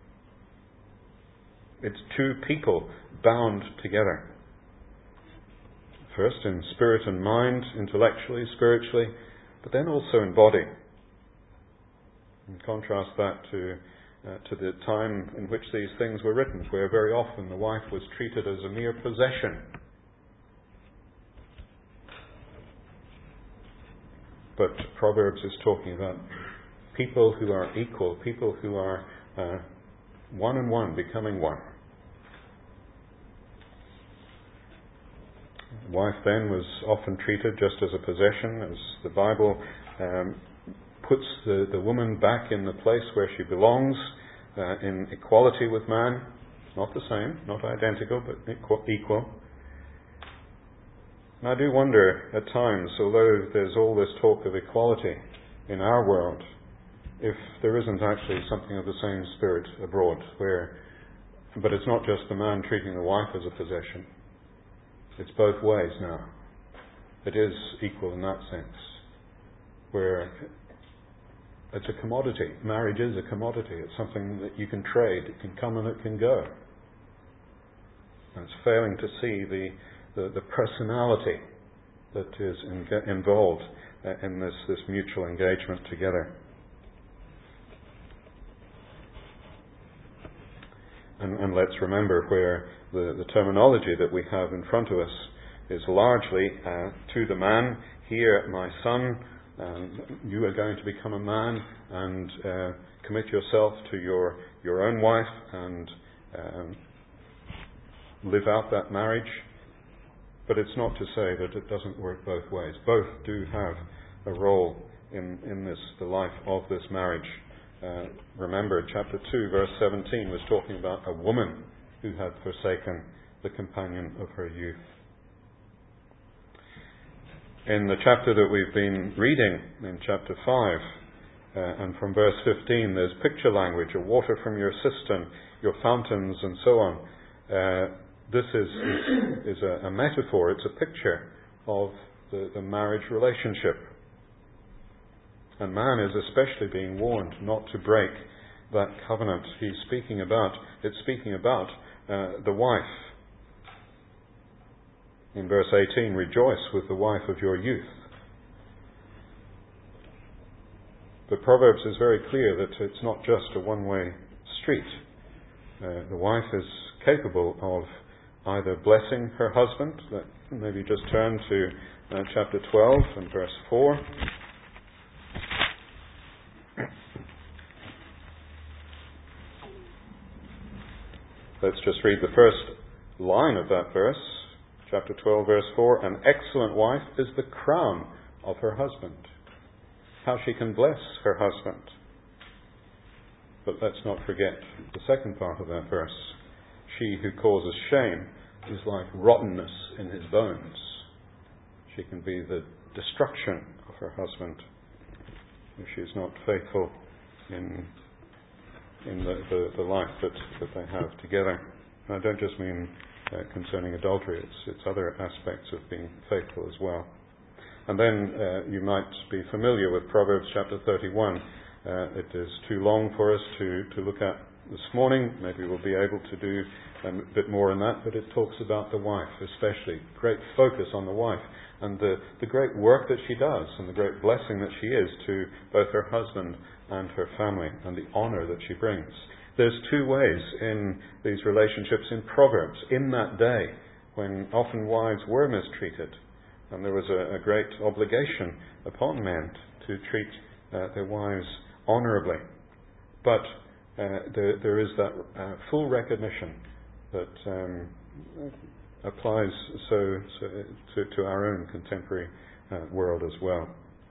It's two people bound together. First in spirit and mind, intellectually, spiritually, but then also in body. And contrast that to uh, to the time in which these things were written, where very often the wife was treated as a mere possession. But Proverbs is talking about people who are equal, people who are uh, one and one, becoming one. The wife then was often treated just as a possession, as the Bible um, puts the, the woman back in the place where she belongs, uh, in equality with man. Not the same, not identical, but equal. And I do wonder at times, although there's all this talk of equality in our world, if there isn't actually something of the same spirit abroad, where, but it's not just the man treating the wife as a possession. It's both ways now. It is equal in that sense, where it's a commodity. Marriage is a commodity. It's something that you can trade. It can come and it can go. And it's failing to see the, the, the personality that is in, involved uh, in this, this mutual engagement together. And, and let's remember where the, the terminology that we have in front of us is largely uh, to the man, here, my son, um, you are going to become a man and uh, commit yourself to your, your own wife and um, live out that marriage. But it's not to say that it doesn't work both ways. Both do have a role in, in this, the life of this marriage. Uh, remember, chapter two, verse seventeen was talking about a woman who had forsaken the companion of her youth. In the chapter that we've been reading, in chapter five, uh, and from verse fifteen, there's picture language, a water from your cistern, your fountains, and so on. Uh, this is, is, is a, a metaphor, it's a picture of the, the marriage relationship. And man is especially being warned not to break that covenant. He's speaking about, it's speaking about uh, the wife. In verse eighteen, rejoice with the wife of your youth. But Proverbs is very clear that it's not just a one-way street. Uh, the wife is capable of either blessing her husband. Maybe just turn to uh, chapter twelve and verse four. Let's just read the first line of that verse. Chapter twelve, verse four. An excellent wife is the crown of her husband. How she can bless her husband. But let's not forget the second part of that verse. She who causes shame is like rottenness in his bones. She can be the destruction of her husband if she's not faithful in in the, the, the life that, that they have together. And I don't just mean uh, concerning adultery, it's, it's other aspects of being faithful as well. And then uh, you might be familiar with Proverbs chapter thirty-one. Uh, it is too long for us to, to look at this morning. Maybe we'll be able to do um, a bit more in that, but it talks about the wife especially. Great focus on the wife and the, the great work that she does and the great blessing that she is to both her husband and her family and the honour that she brings. There's two ways in these relationships in Proverbs. In that day, when often wives were mistreated, and there was a, a great obligation upon men to treat uh, their wives honourably. But uh, there, there is that uh, full recognition that um, applies so, so to, to our own contemporary uh, world as well.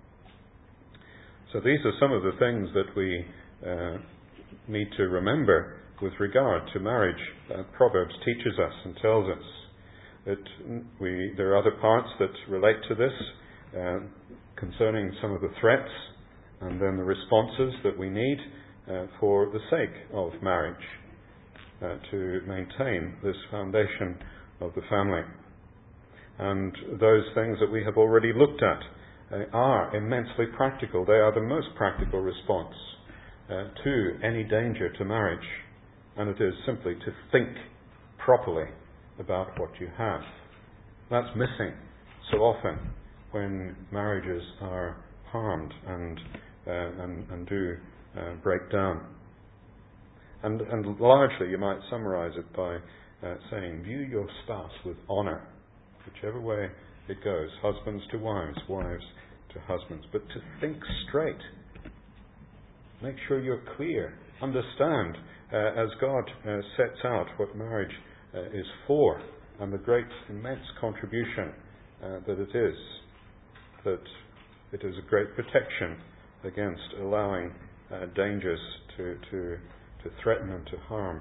So these are some of the things that we uh, need to remember with regard to marriage. Uh, Proverbs teaches us and tells us that we, there are other parts that relate to this uh, concerning some of the threats and then the responses that we need uh, for the sake of marriage uh, to maintain this foundation of the family. And those things that we have already looked at uh, are immensely practical. They are the most practical response uh, to any danger to marriage. And it is simply to think properly about what you have. That's missing so often when marriages are harmed and uh, and, and do uh, break down. And, and largely you might summarize it by uh, saying, view your spouse with honour, whichever way it goes, husbands to wives, wives to husbands, but to think straight. Make sure you're clear. Understand uh, as God uh, sets out what marriage uh, is for and the great, immense contribution uh, that it is, that it is a great protection against allowing uh, dangers to, to, to threaten and to harm.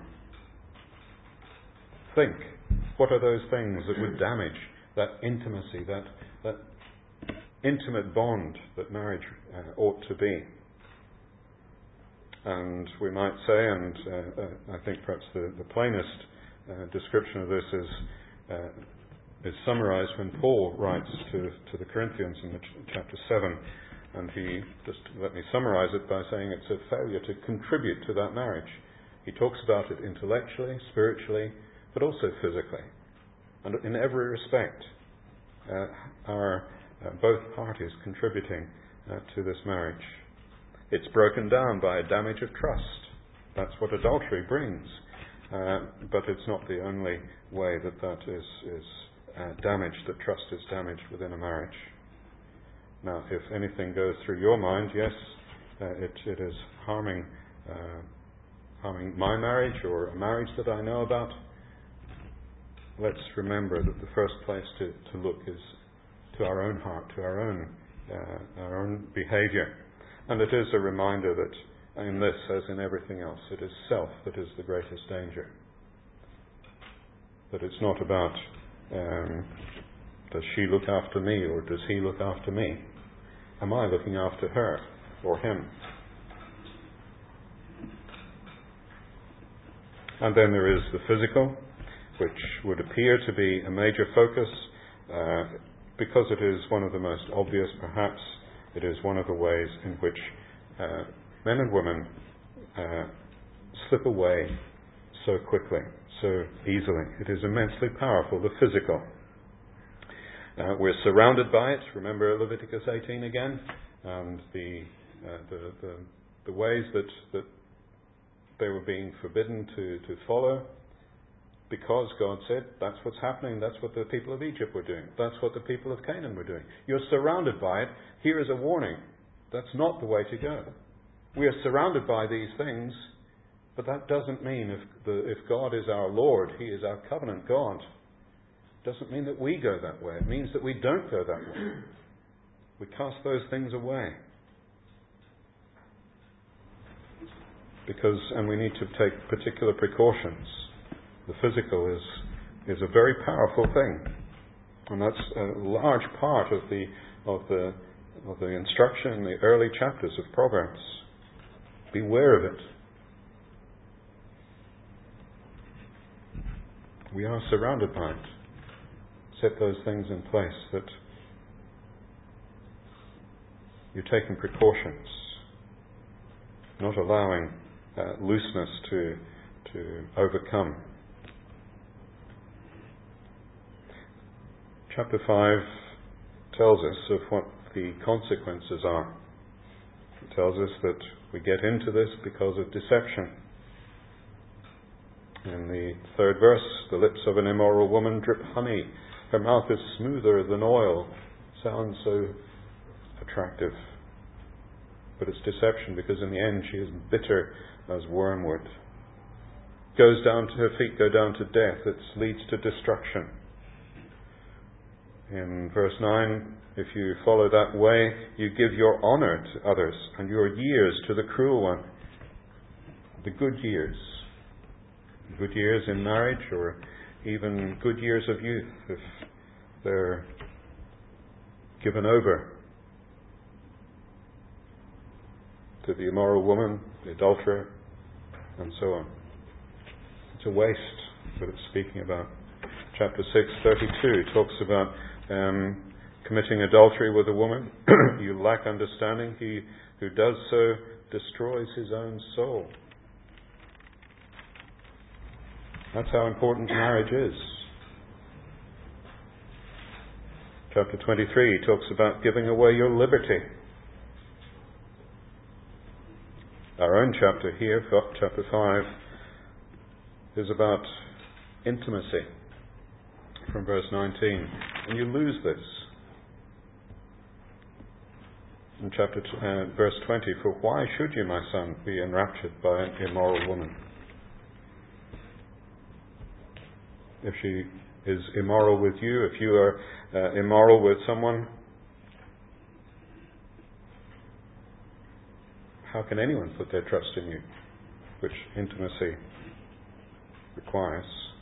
Think, what are those things that would damage that intimacy, that, that intimate bond that marriage uh, ought to be? And we might say, and uh, uh, I think perhaps the, the plainest uh, description of this is uh, is summarized when Paul writes to, to the Corinthians in the ch- chapter seven. And he, just let me summarize it by saying it's a failure to contribute to that marriage. He talks about it intellectually, spiritually, but also physically, and in every respect. uh, are uh, both parties contributing uh, to this marriage. It's broken down by a damage of trust. That's what adultery brings. Uh, but it's not the only way that that is, is uh, damaged, that trust is damaged within a marriage. Now, if anything goes through your mind, yes, uh, it, it is harming, uh, harming my marriage or a marriage that I know about. Let's remember that the first place to, to look is to our own heart, to our own, uh, our own behaviour. And it is a reminder that in this, as in everything else, it is self that is the greatest danger. That it's not about um, does she look after me or does he look after me? Am I looking after her or him? And then there is the physical, which would appear to be a major focus uh, because it is one of the most obvious, perhaps. It is one of the ways in which uh, men and women uh, slip away so quickly, so easily. It is immensely powerful, the physical. Uh, we're surrounded by it. Remember Leviticus eighteen again, and the uh, the, the the ways that that they were being forbidden to, to follow, because God said that's what's happening. That's what the people of Egypt were doing. That's what the people of Canaan were doing. You're surrounded by it. Here is a warning. That's not the way to go. We are surrounded by these things, but that doesn't mean if the, if God is our Lord, He is our covenant God. Doesn't mean that we go that way. It means that we don't go that way. We cast those things away. Because, and we need to take particular precautions. The physical is is a very powerful thing, and that's a large part of the of the of the instruction in the early chapters of Proverbs. Beware of it. We are surrounded by it. Set those things in place that you're taking precautions, not allowing uh, looseness to to overcome. Chapter five tells us of what the consequences are. It tells us that we get into this because of deception. In the third verse, the lips of an immoral woman drip honey. Her mouth is smoother than oil. Sounds so attractive. But it's deception, because in the end she is bitter as wormwood. Goes down to her feet, go down to death. It leads to destruction. In verse nine, if you follow that way, you give your honour to others and your years to the cruel one. The good years. Good years in marriage, or even good years of youth, if they're given over to the immoral woman, the adulterer, and so on. It's a waste that it's speaking about. Chapter six, thirty-two talks about um, committing adultery with a woman. You lack understanding. He who does so destroys his own soul. That's how important marriage is. Chapter twenty-three talks about giving away your liberty. Our own chapter here, chapter five, is about intimacy from verse nineteen. And you lose this. In chapter t- uh, verse twenty, for why should you, my son, be enraptured by an immoral woman? If she is immoral with you, if you are uh, immoral with someone, how can anyone put their trust in you? Which intimacy requires.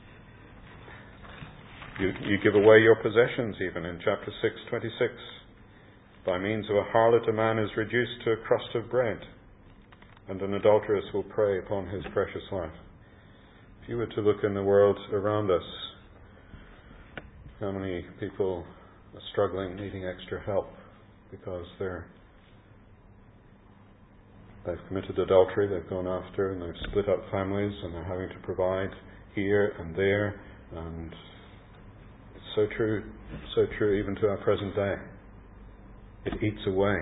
You, you give away your possessions even in chapter six, twenty-six. By means of a harlot a man is reduced to a crust of bread, and an adulteress will prey upon his precious life. If you were to look in the world around us, how many people are struggling, needing extra help because they're they've committed adultery, they've gone after, and they've split up families, and they're having to provide here and there, and it's so true, so true even to our present day. It eats away.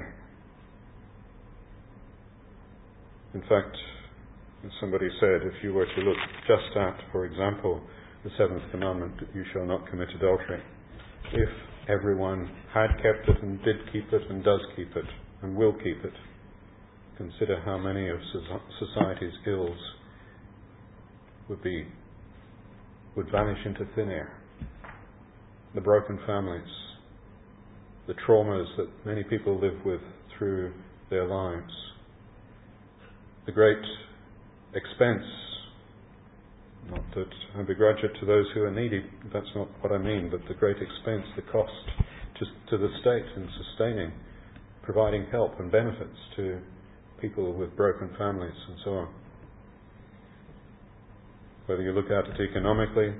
In fact, as somebody said, if you were to look just at, for example, the seventh commandment, you shall not commit adultery, if everyone had kept it and did keep it and does keep it and will keep it, consider how many of society's ills would be would vanish into thin air. The broken families, the traumas that many people live with through their lives, the great expense, not that I begrudge it to those who are needy, that's not what I mean, but the great expense, the cost to, to the state in sustaining, providing help and benefits to people with broken families and so on. Whether you look at it economically,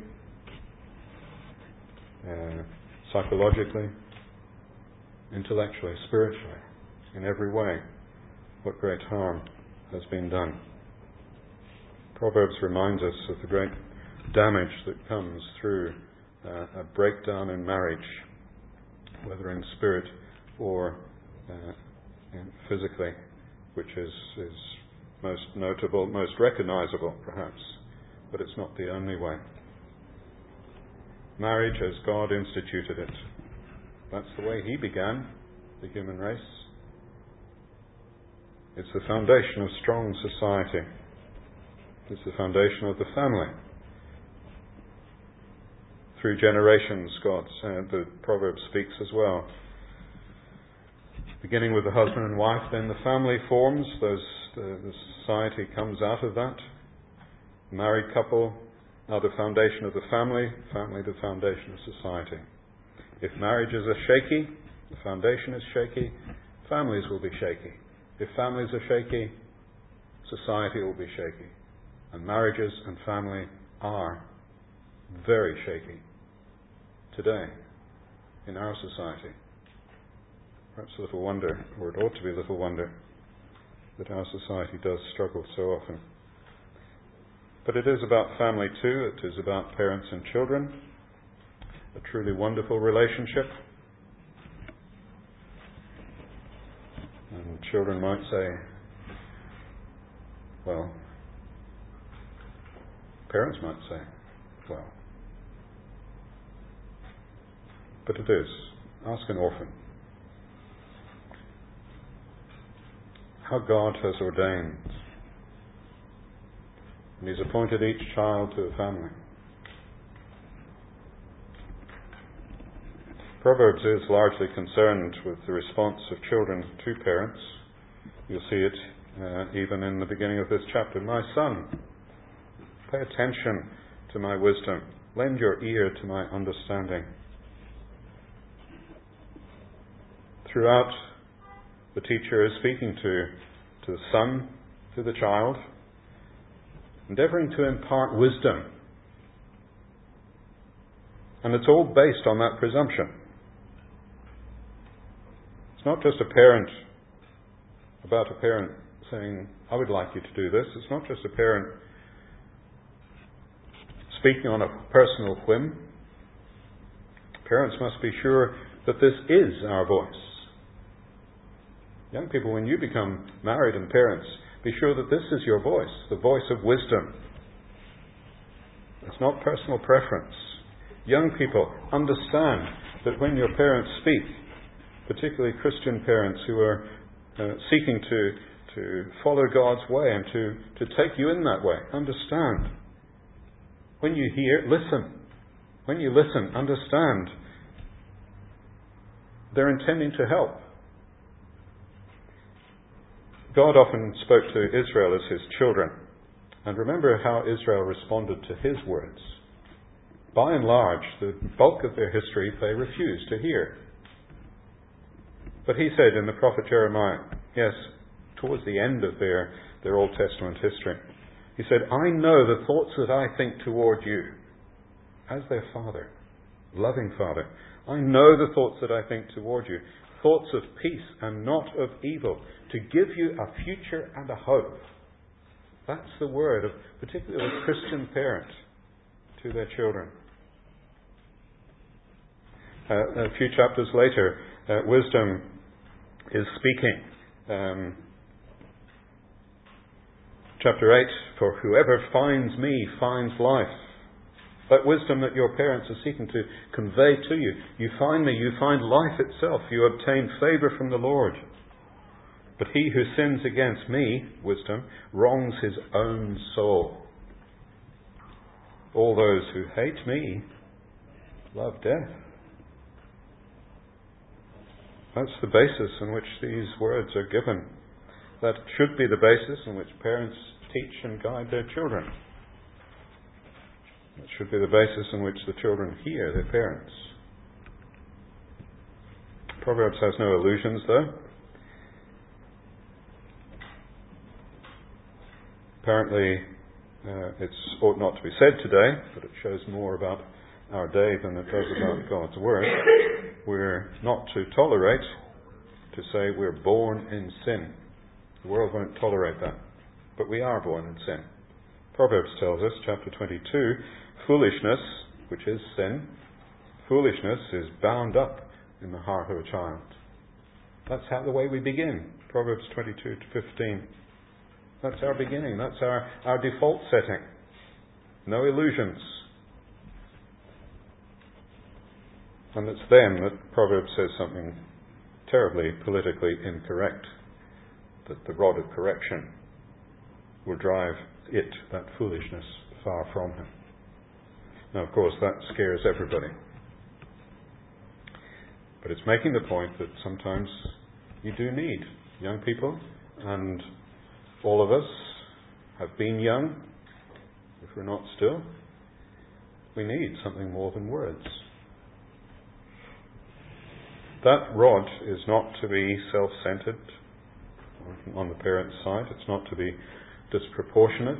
uh, psychologically, intellectually, spiritually, in every way, what great harm has been done. Proverbs reminds us of the great damage that comes through uh, a breakdown in marriage, whether in spirit or uh, in physically, which is, is most notable, most recognizable perhaps, but it's not the only way. Marriage as God instituted it. That's the way He began the human race. It's the foundation of strong society. It's the foundation of the family. Through generations, God, uh, the proverb speaks as well. Beginning with the husband and wife, then the family forms. Those, the, the society comes out of that. Married couple are the foundation of the family. Family, the foundation of society. If marriages are shaky, the foundation is shaky, families will be shaky. If families are shaky, society will be shaky. And marriages and family are very shaky today in our society. Perhaps a little wonder, or it ought to be a little wonder, that our society does struggle so often. But it is about family too. It is about parents and children. A truly wonderful relationship. And children might say, well, parents might say, well. But it is. Ask an orphan. How God has ordained. And He's appointed each child to a family. Proverbs is largely concerned with the response of children to parents. You'll see it uh, even in the beginning of this chapter. My son, pay attention to my wisdom. Lend your ear to my understanding. Throughout, the teacher is speaking to, to the son, to the child, endeavouring to impart wisdom. And it's all based on that presumption. It's not just a parent, about a parent saying, I would like you to do this. It's not just a parent speaking on a personal whim. Parents must be sure that this is our voice. Young people, when you become married and parents, be sure that this is your voice, the voice of wisdom. It's not personal preference. Young people, understand that when your parents speak, particularly Christian parents who are uh, seeking to, to follow God's way and to, to take you in that way, understand. When you hear, listen. When you listen, understand. They're intending to help. God often spoke to Israel as His children. And remember how Israel responded to His words. By and large, the bulk of their history they refused to hear. But He said in the prophet Jeremiah, yes, towards the end of their, their Old Testament history, He said, I know the thoughts that I think toward you, as their Father, loving Father. I know the thoughts that I think toward you, thoughts of peace and not of evil, to give you a future and a hope. That's the word of particularly a Christian parent to their children. Uh, a few chapters later, uh, wisdom is speaking. Um, chapter eight, for whoever finds me finds life. That wisdom that your parents are seeking to convey to you. You find me, you find life itself. You obtain favour from the Lord. But he who sins against me, wisdom, wrongs his own soul. All those who hate me love death. That's the basis on which these words are given. That should be the basis on which parents teach and guide their children. That should be the basis on which the children hear their parents. Proverbs has no illusions, though. Apparently, uh, it ought not to be said today, but it shows more about our day than it does about God's Word. We're not to tolerate, to say we're born in sin. The world won't tolerate that. But we are born in sin. Proverbs tells us, chapter twenty-two, foolishness, which is sin, foolishness is bound up in the heart of a child. That's how the way we begin. Proverbs twenty-two to fifteen. That's our beginning. That's our, our default setting. No illusions. And it's then that Proverbs says something terribly politically incorrect. That the rod of correction will drive it, that foolishness, far from him. Now, of course, that scares everybody. But it's making the point that sometimes you do need young people, and all of us have been young, if we're not still. We need something more than words. That rod is not to be self-centered on the parent's side. It's not to be disproportionate.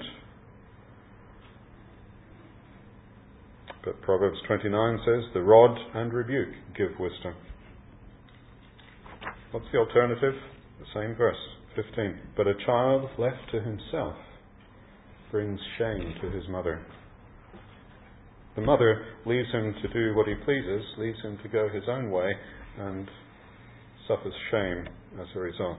But Proverbs twenty-nine says, the rod and rebuke give wisdom. What's the alternative? The same verse, fifteen. But a child left to himself brings shame to his mother. The mother leaves him to do what he pleases, leaves him to go his own way, and suffers shame as a result.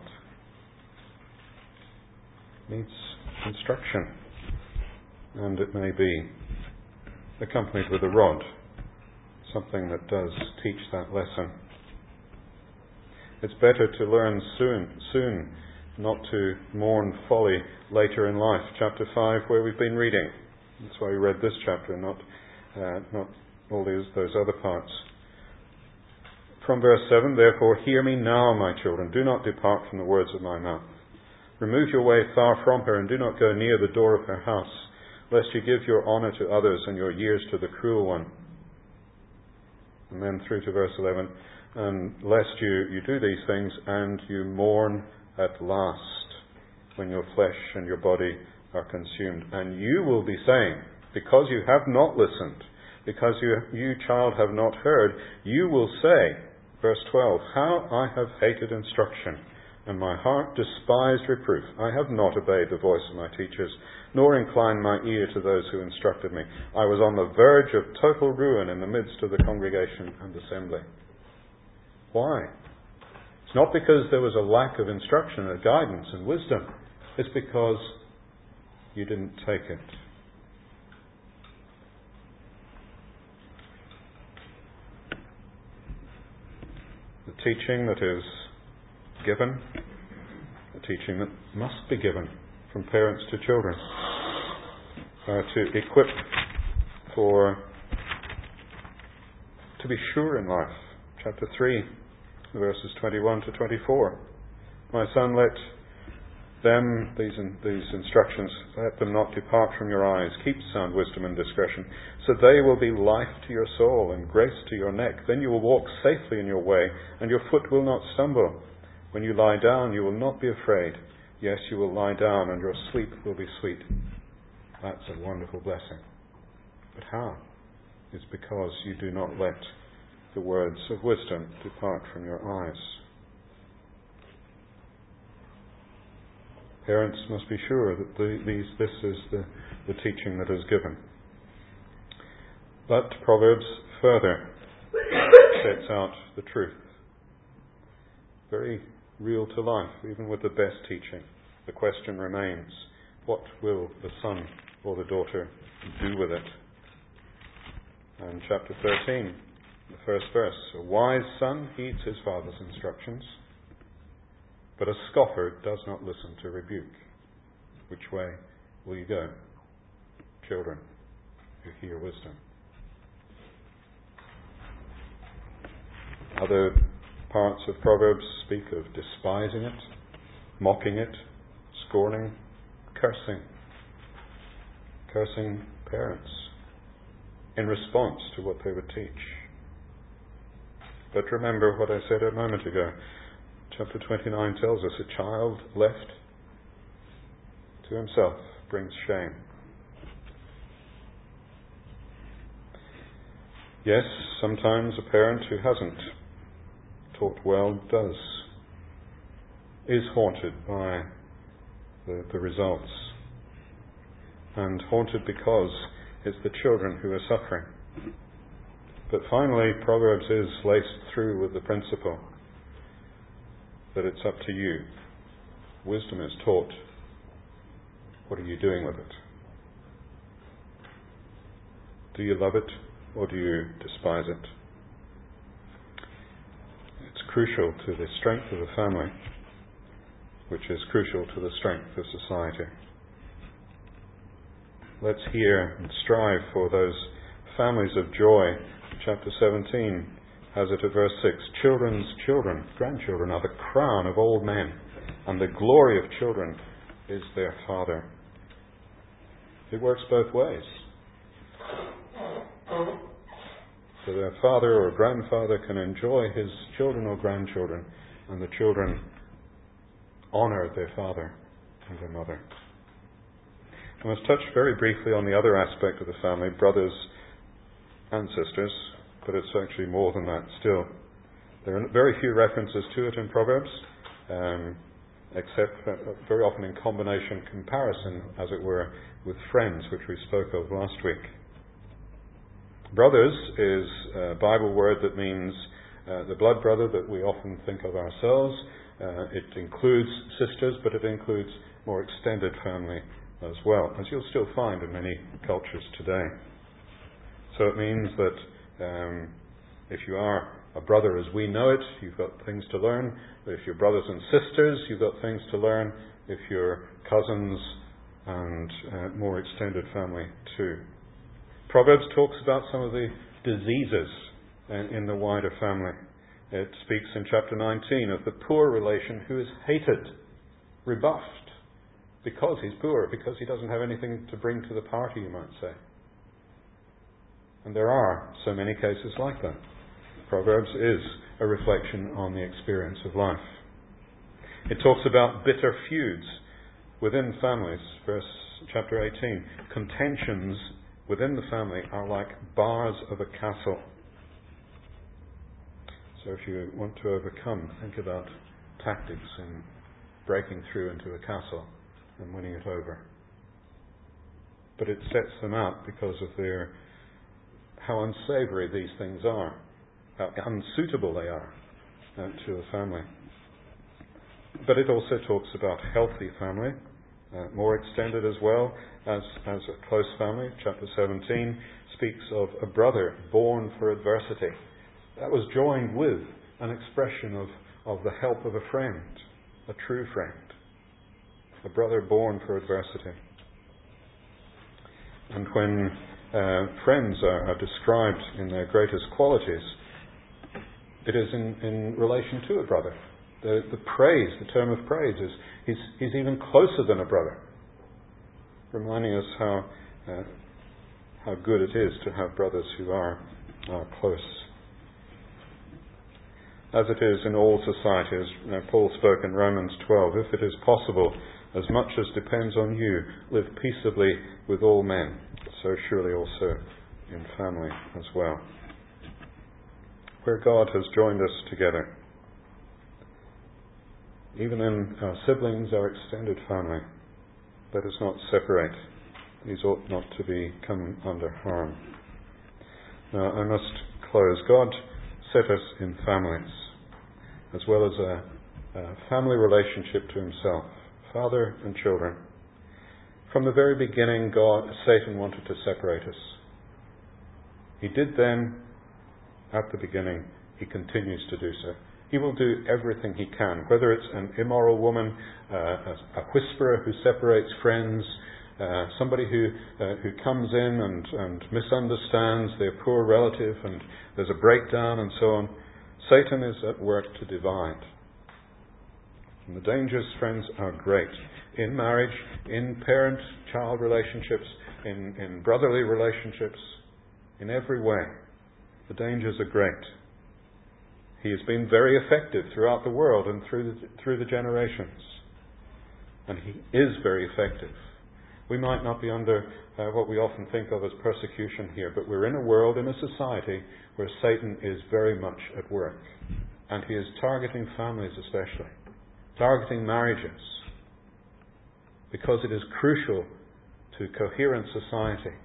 Needs instruction, and it may be accompanied with a rod, something that does teach that lesson. It's better to learn soon, soon, not to mourn folly later in life. Chapter five, where we've been reading. That's why we read this chapter, not uh, not all these those other parts. From verse seven, therefore hear me now, my children. Do not depart from the words of my mouth. Remove your way far from her, and do not go near the door of her house, lest you give your honour to others and your years to the cruel one. And then through to verse eleven, and lest you, you do these things and you mourn at last when your flesh and your body are consumed. And you will be saying, because you have not listened, because you, you child have not heard, you will say, verse twelve, how I have hated instruction, and my heart despised reproof. I have not obeyed the voice of my teachers, nor inclined my ear to those who instructed me. I was on the verge of total ruin in the midst of the congregation and assembly. Why? It's not because there was a lack of instruction or guidance and wisdom. It's because you didn't take it. The teaching that is given, the teaching that must be given from parents to children, uh, to equip for, to be sure in life. Chapter three, verses twenty-one to twenty-four. My son, let them, these, these instructions, let them not depart from your eyes. Keep sound wisdom and discretion, so they will be life to your soul and grace to your neck. Then you will walk safely in your way, and your foot will not stumble. When you lie down, you will not be afraid. Yes, you will lie down, and your sleep will be sweet. That's a wonderful blessing. But how? It's because you do not let the words of wisdom depart from your eyes. Parents must be sure that the, these, this is the, the teaching that is given. But Proverbs further sets out the truth. Very real to life, even with the best teaching. The question remains, what will the son or the daughter do with it? And chapter thirteen, the first verse, a wise son heeds his father's instructions, but a scoffer does not listen to rebuke. Which way will you go, children who hear wisdom? Other parts of Proverbs speak of despising it, mocking it, scorning, cursing, cursing parents in response to what they would teach. But remember what I said a moment ago. Chapter twenty-nine tells us a child left to himself brings shame. Yes, sometimes a parent who hasn't taught well does, is haunted by the, the results. And haunted because it's the children who are suffering. But finally, Proverbs is laced through with the principle that it's up to you. Wisdom is taught. What are you doing with it? Do you love it or do you despise it? It's crucial to the strength of the family, which is crucial to the strength of society. Let's hear and strive for those families of joy. Chapter seventeen has it at verse six. Children's children, grandchildren, are the crown of old men, and the glory of children is their father. It works both ways. So their father or grandfather can enjoy his children or grandchildren, and the children honour their father and their mother. I must touch very briefly on the other aspect of the family, brothers and sisters, but it's actually more than that still. There are very few references to it in Proverbs, um, except very often in combination comparison, as it were, with friends, which we spoke of last week. Brothers is a Bible word that means uh, the blood brother that we often think of ourselves. Uh, it includes sisters, but it includes more extended family as well, as you'll still find in many cultures today. So it means that um, if you are a brother as we know it, you've got things to learn. If you're brothers and sisters, you've got things to learn. If you're cousins and uh, more extended family too. Proverbs talks about some of the diseases in, in the wider family. It speaks in chapter nineteen of the poor relation who is hated, rebuffed, because he's poor, because he doesn't have anything to bring to the party, you might say. And there are so many cases like that. Proverbs is a reflection on the experience of life. It talks about bitter feuds within families. Verse chapter eighteen. Contentions within the family are like bars of a castle. So if you want to overcome, think about tactics in breaking through into a castle and winning it over. But it sets them out because of their how unsavoury these things are, how unsuitable they are uh, to a family. But it also talks about healthy family, uh, more extended as well as, as a close family. Chapter seventeen speaks of a brother born for adversity. That was joined with an expression of, of the help of a friend, a true friend. A brother born for adversity. And when uh, friends are, are described in their greatest qualities, it is in, in relation to a brother. The, the praise, the term of praise, is he's, he's even closer than a brother, reminding us how uh, how good it is to have brothers who are, are close. As it is in all societies, you know, Paul spoke in Romans twelve, if it is possible, as much as depends on you, live peaceably with all men, so surely also in family as well. Where God has joined us together, even in our siblings, our extended family, let us not separate. These ought not to be come under harm. Now, I must close. God set us in families, as well as a, a family relationship to himself, father and children. From the very beginning, God, Satan wanted to separate us. He did then, at the beginning. He continues to do so. He will do everything he can, whether it's an immoral woman, uh, a, a whisperer who separates friends, uh, somebody who uh, who comes in and, and misunderstands their poor relative, and there's a breakdown and so on. Satan is at work to divide. And the dangers, friends, are great. In marriage, in parent-child relationships, in, in brotherly relationships, in every way, the dangers are great. He has been very effective throughout the world and through the, through the generations. And he is very effective. We might not be under uh, what we often think of as persecution here, but we're in a world, in a society, where Satan is very much at work. And he is targeting families especially, targeting marriages, because it is crucial to coherent society,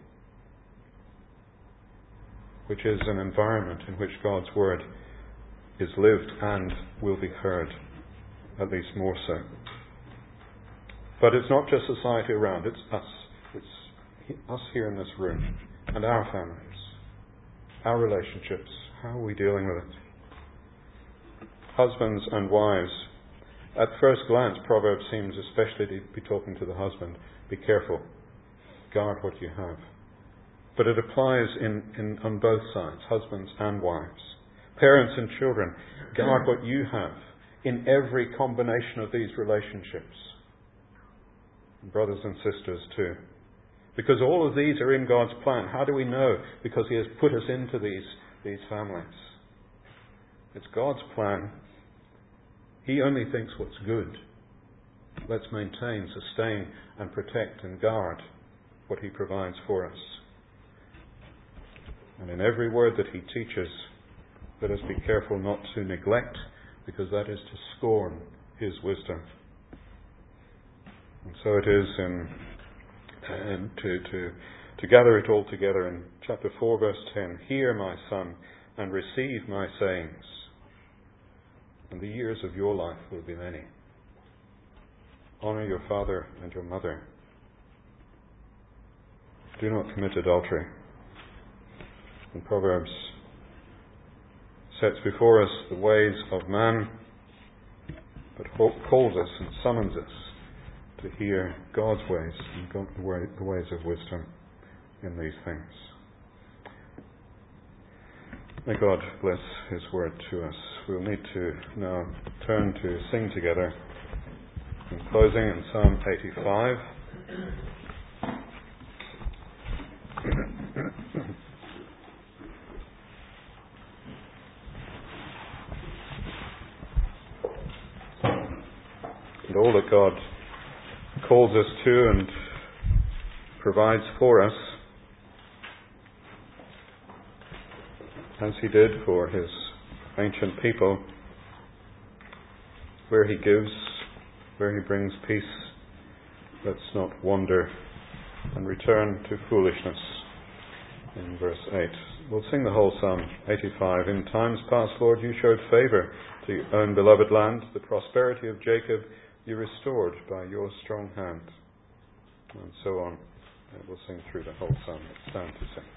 which is an environment in which God's Word is lived and will be heard, at least more so. But it's not just society around, it's us. It's us here in this room, and our families, our relationships. How are we dealing with it? Husbands and wives. At first glance, Proverbs seems especially to be talking to the husband. Be careful. Guard what you have. But it applies in, in on both sides, husbands and wives. Parents and children, guard what you have in every combination of these relationships. Brothers and sisters too. Because all of these are in God's plan. How do we know? Because He has put us into these, these families. It's God's plan. He only thinks what's good. Let's maintain, sustain and protect and guard what He provides for us. And in every word that He teaches, let us be careful not to neglect, because that is to scorn His wisdom. And so it is in, in to, to, to gather it all together in chapter four, verse ten. Hear, my son, and receive my sayings, and the years of your life will be many. Honour your father and your mother. Do not commit adultery. And Proverbs sets before us the ways of man, but calls us and summons us to hear God's ways and God, the, way, the ways of wisdom in these things. May God bless His word to us. We'll need to now turn to sing together in closing in Psalm eighty-five. And all that God calls us to and provides for us, as He did for His ancient people, where He gives, where He brings peace, let's not wander and return to foolishness. In verse eight, we'll sing the whole Psalm eighty-five. In times past, Lord, you showed favour to your own beloved land. The prosperity of Jacob you restored by your strong hand. And so on. And we'll sing through the whole psalm. Let's stand to sing.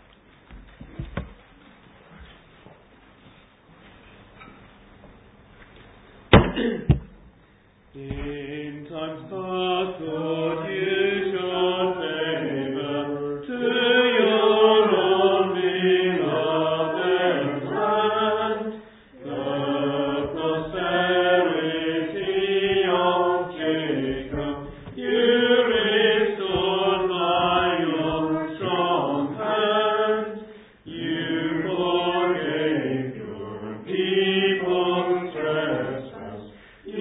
In times past, Lord, you showed favour to your own beloved land. The prosperity of Jacob you restored by your strong hand. You forgave your people's trespass.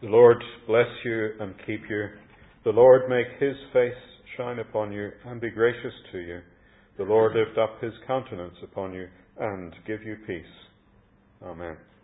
The Lord bless you and keep you. The Lord make his face shine upon you and be gracious to you. The Lord lift up his countenance upon you and give you peace. Amen.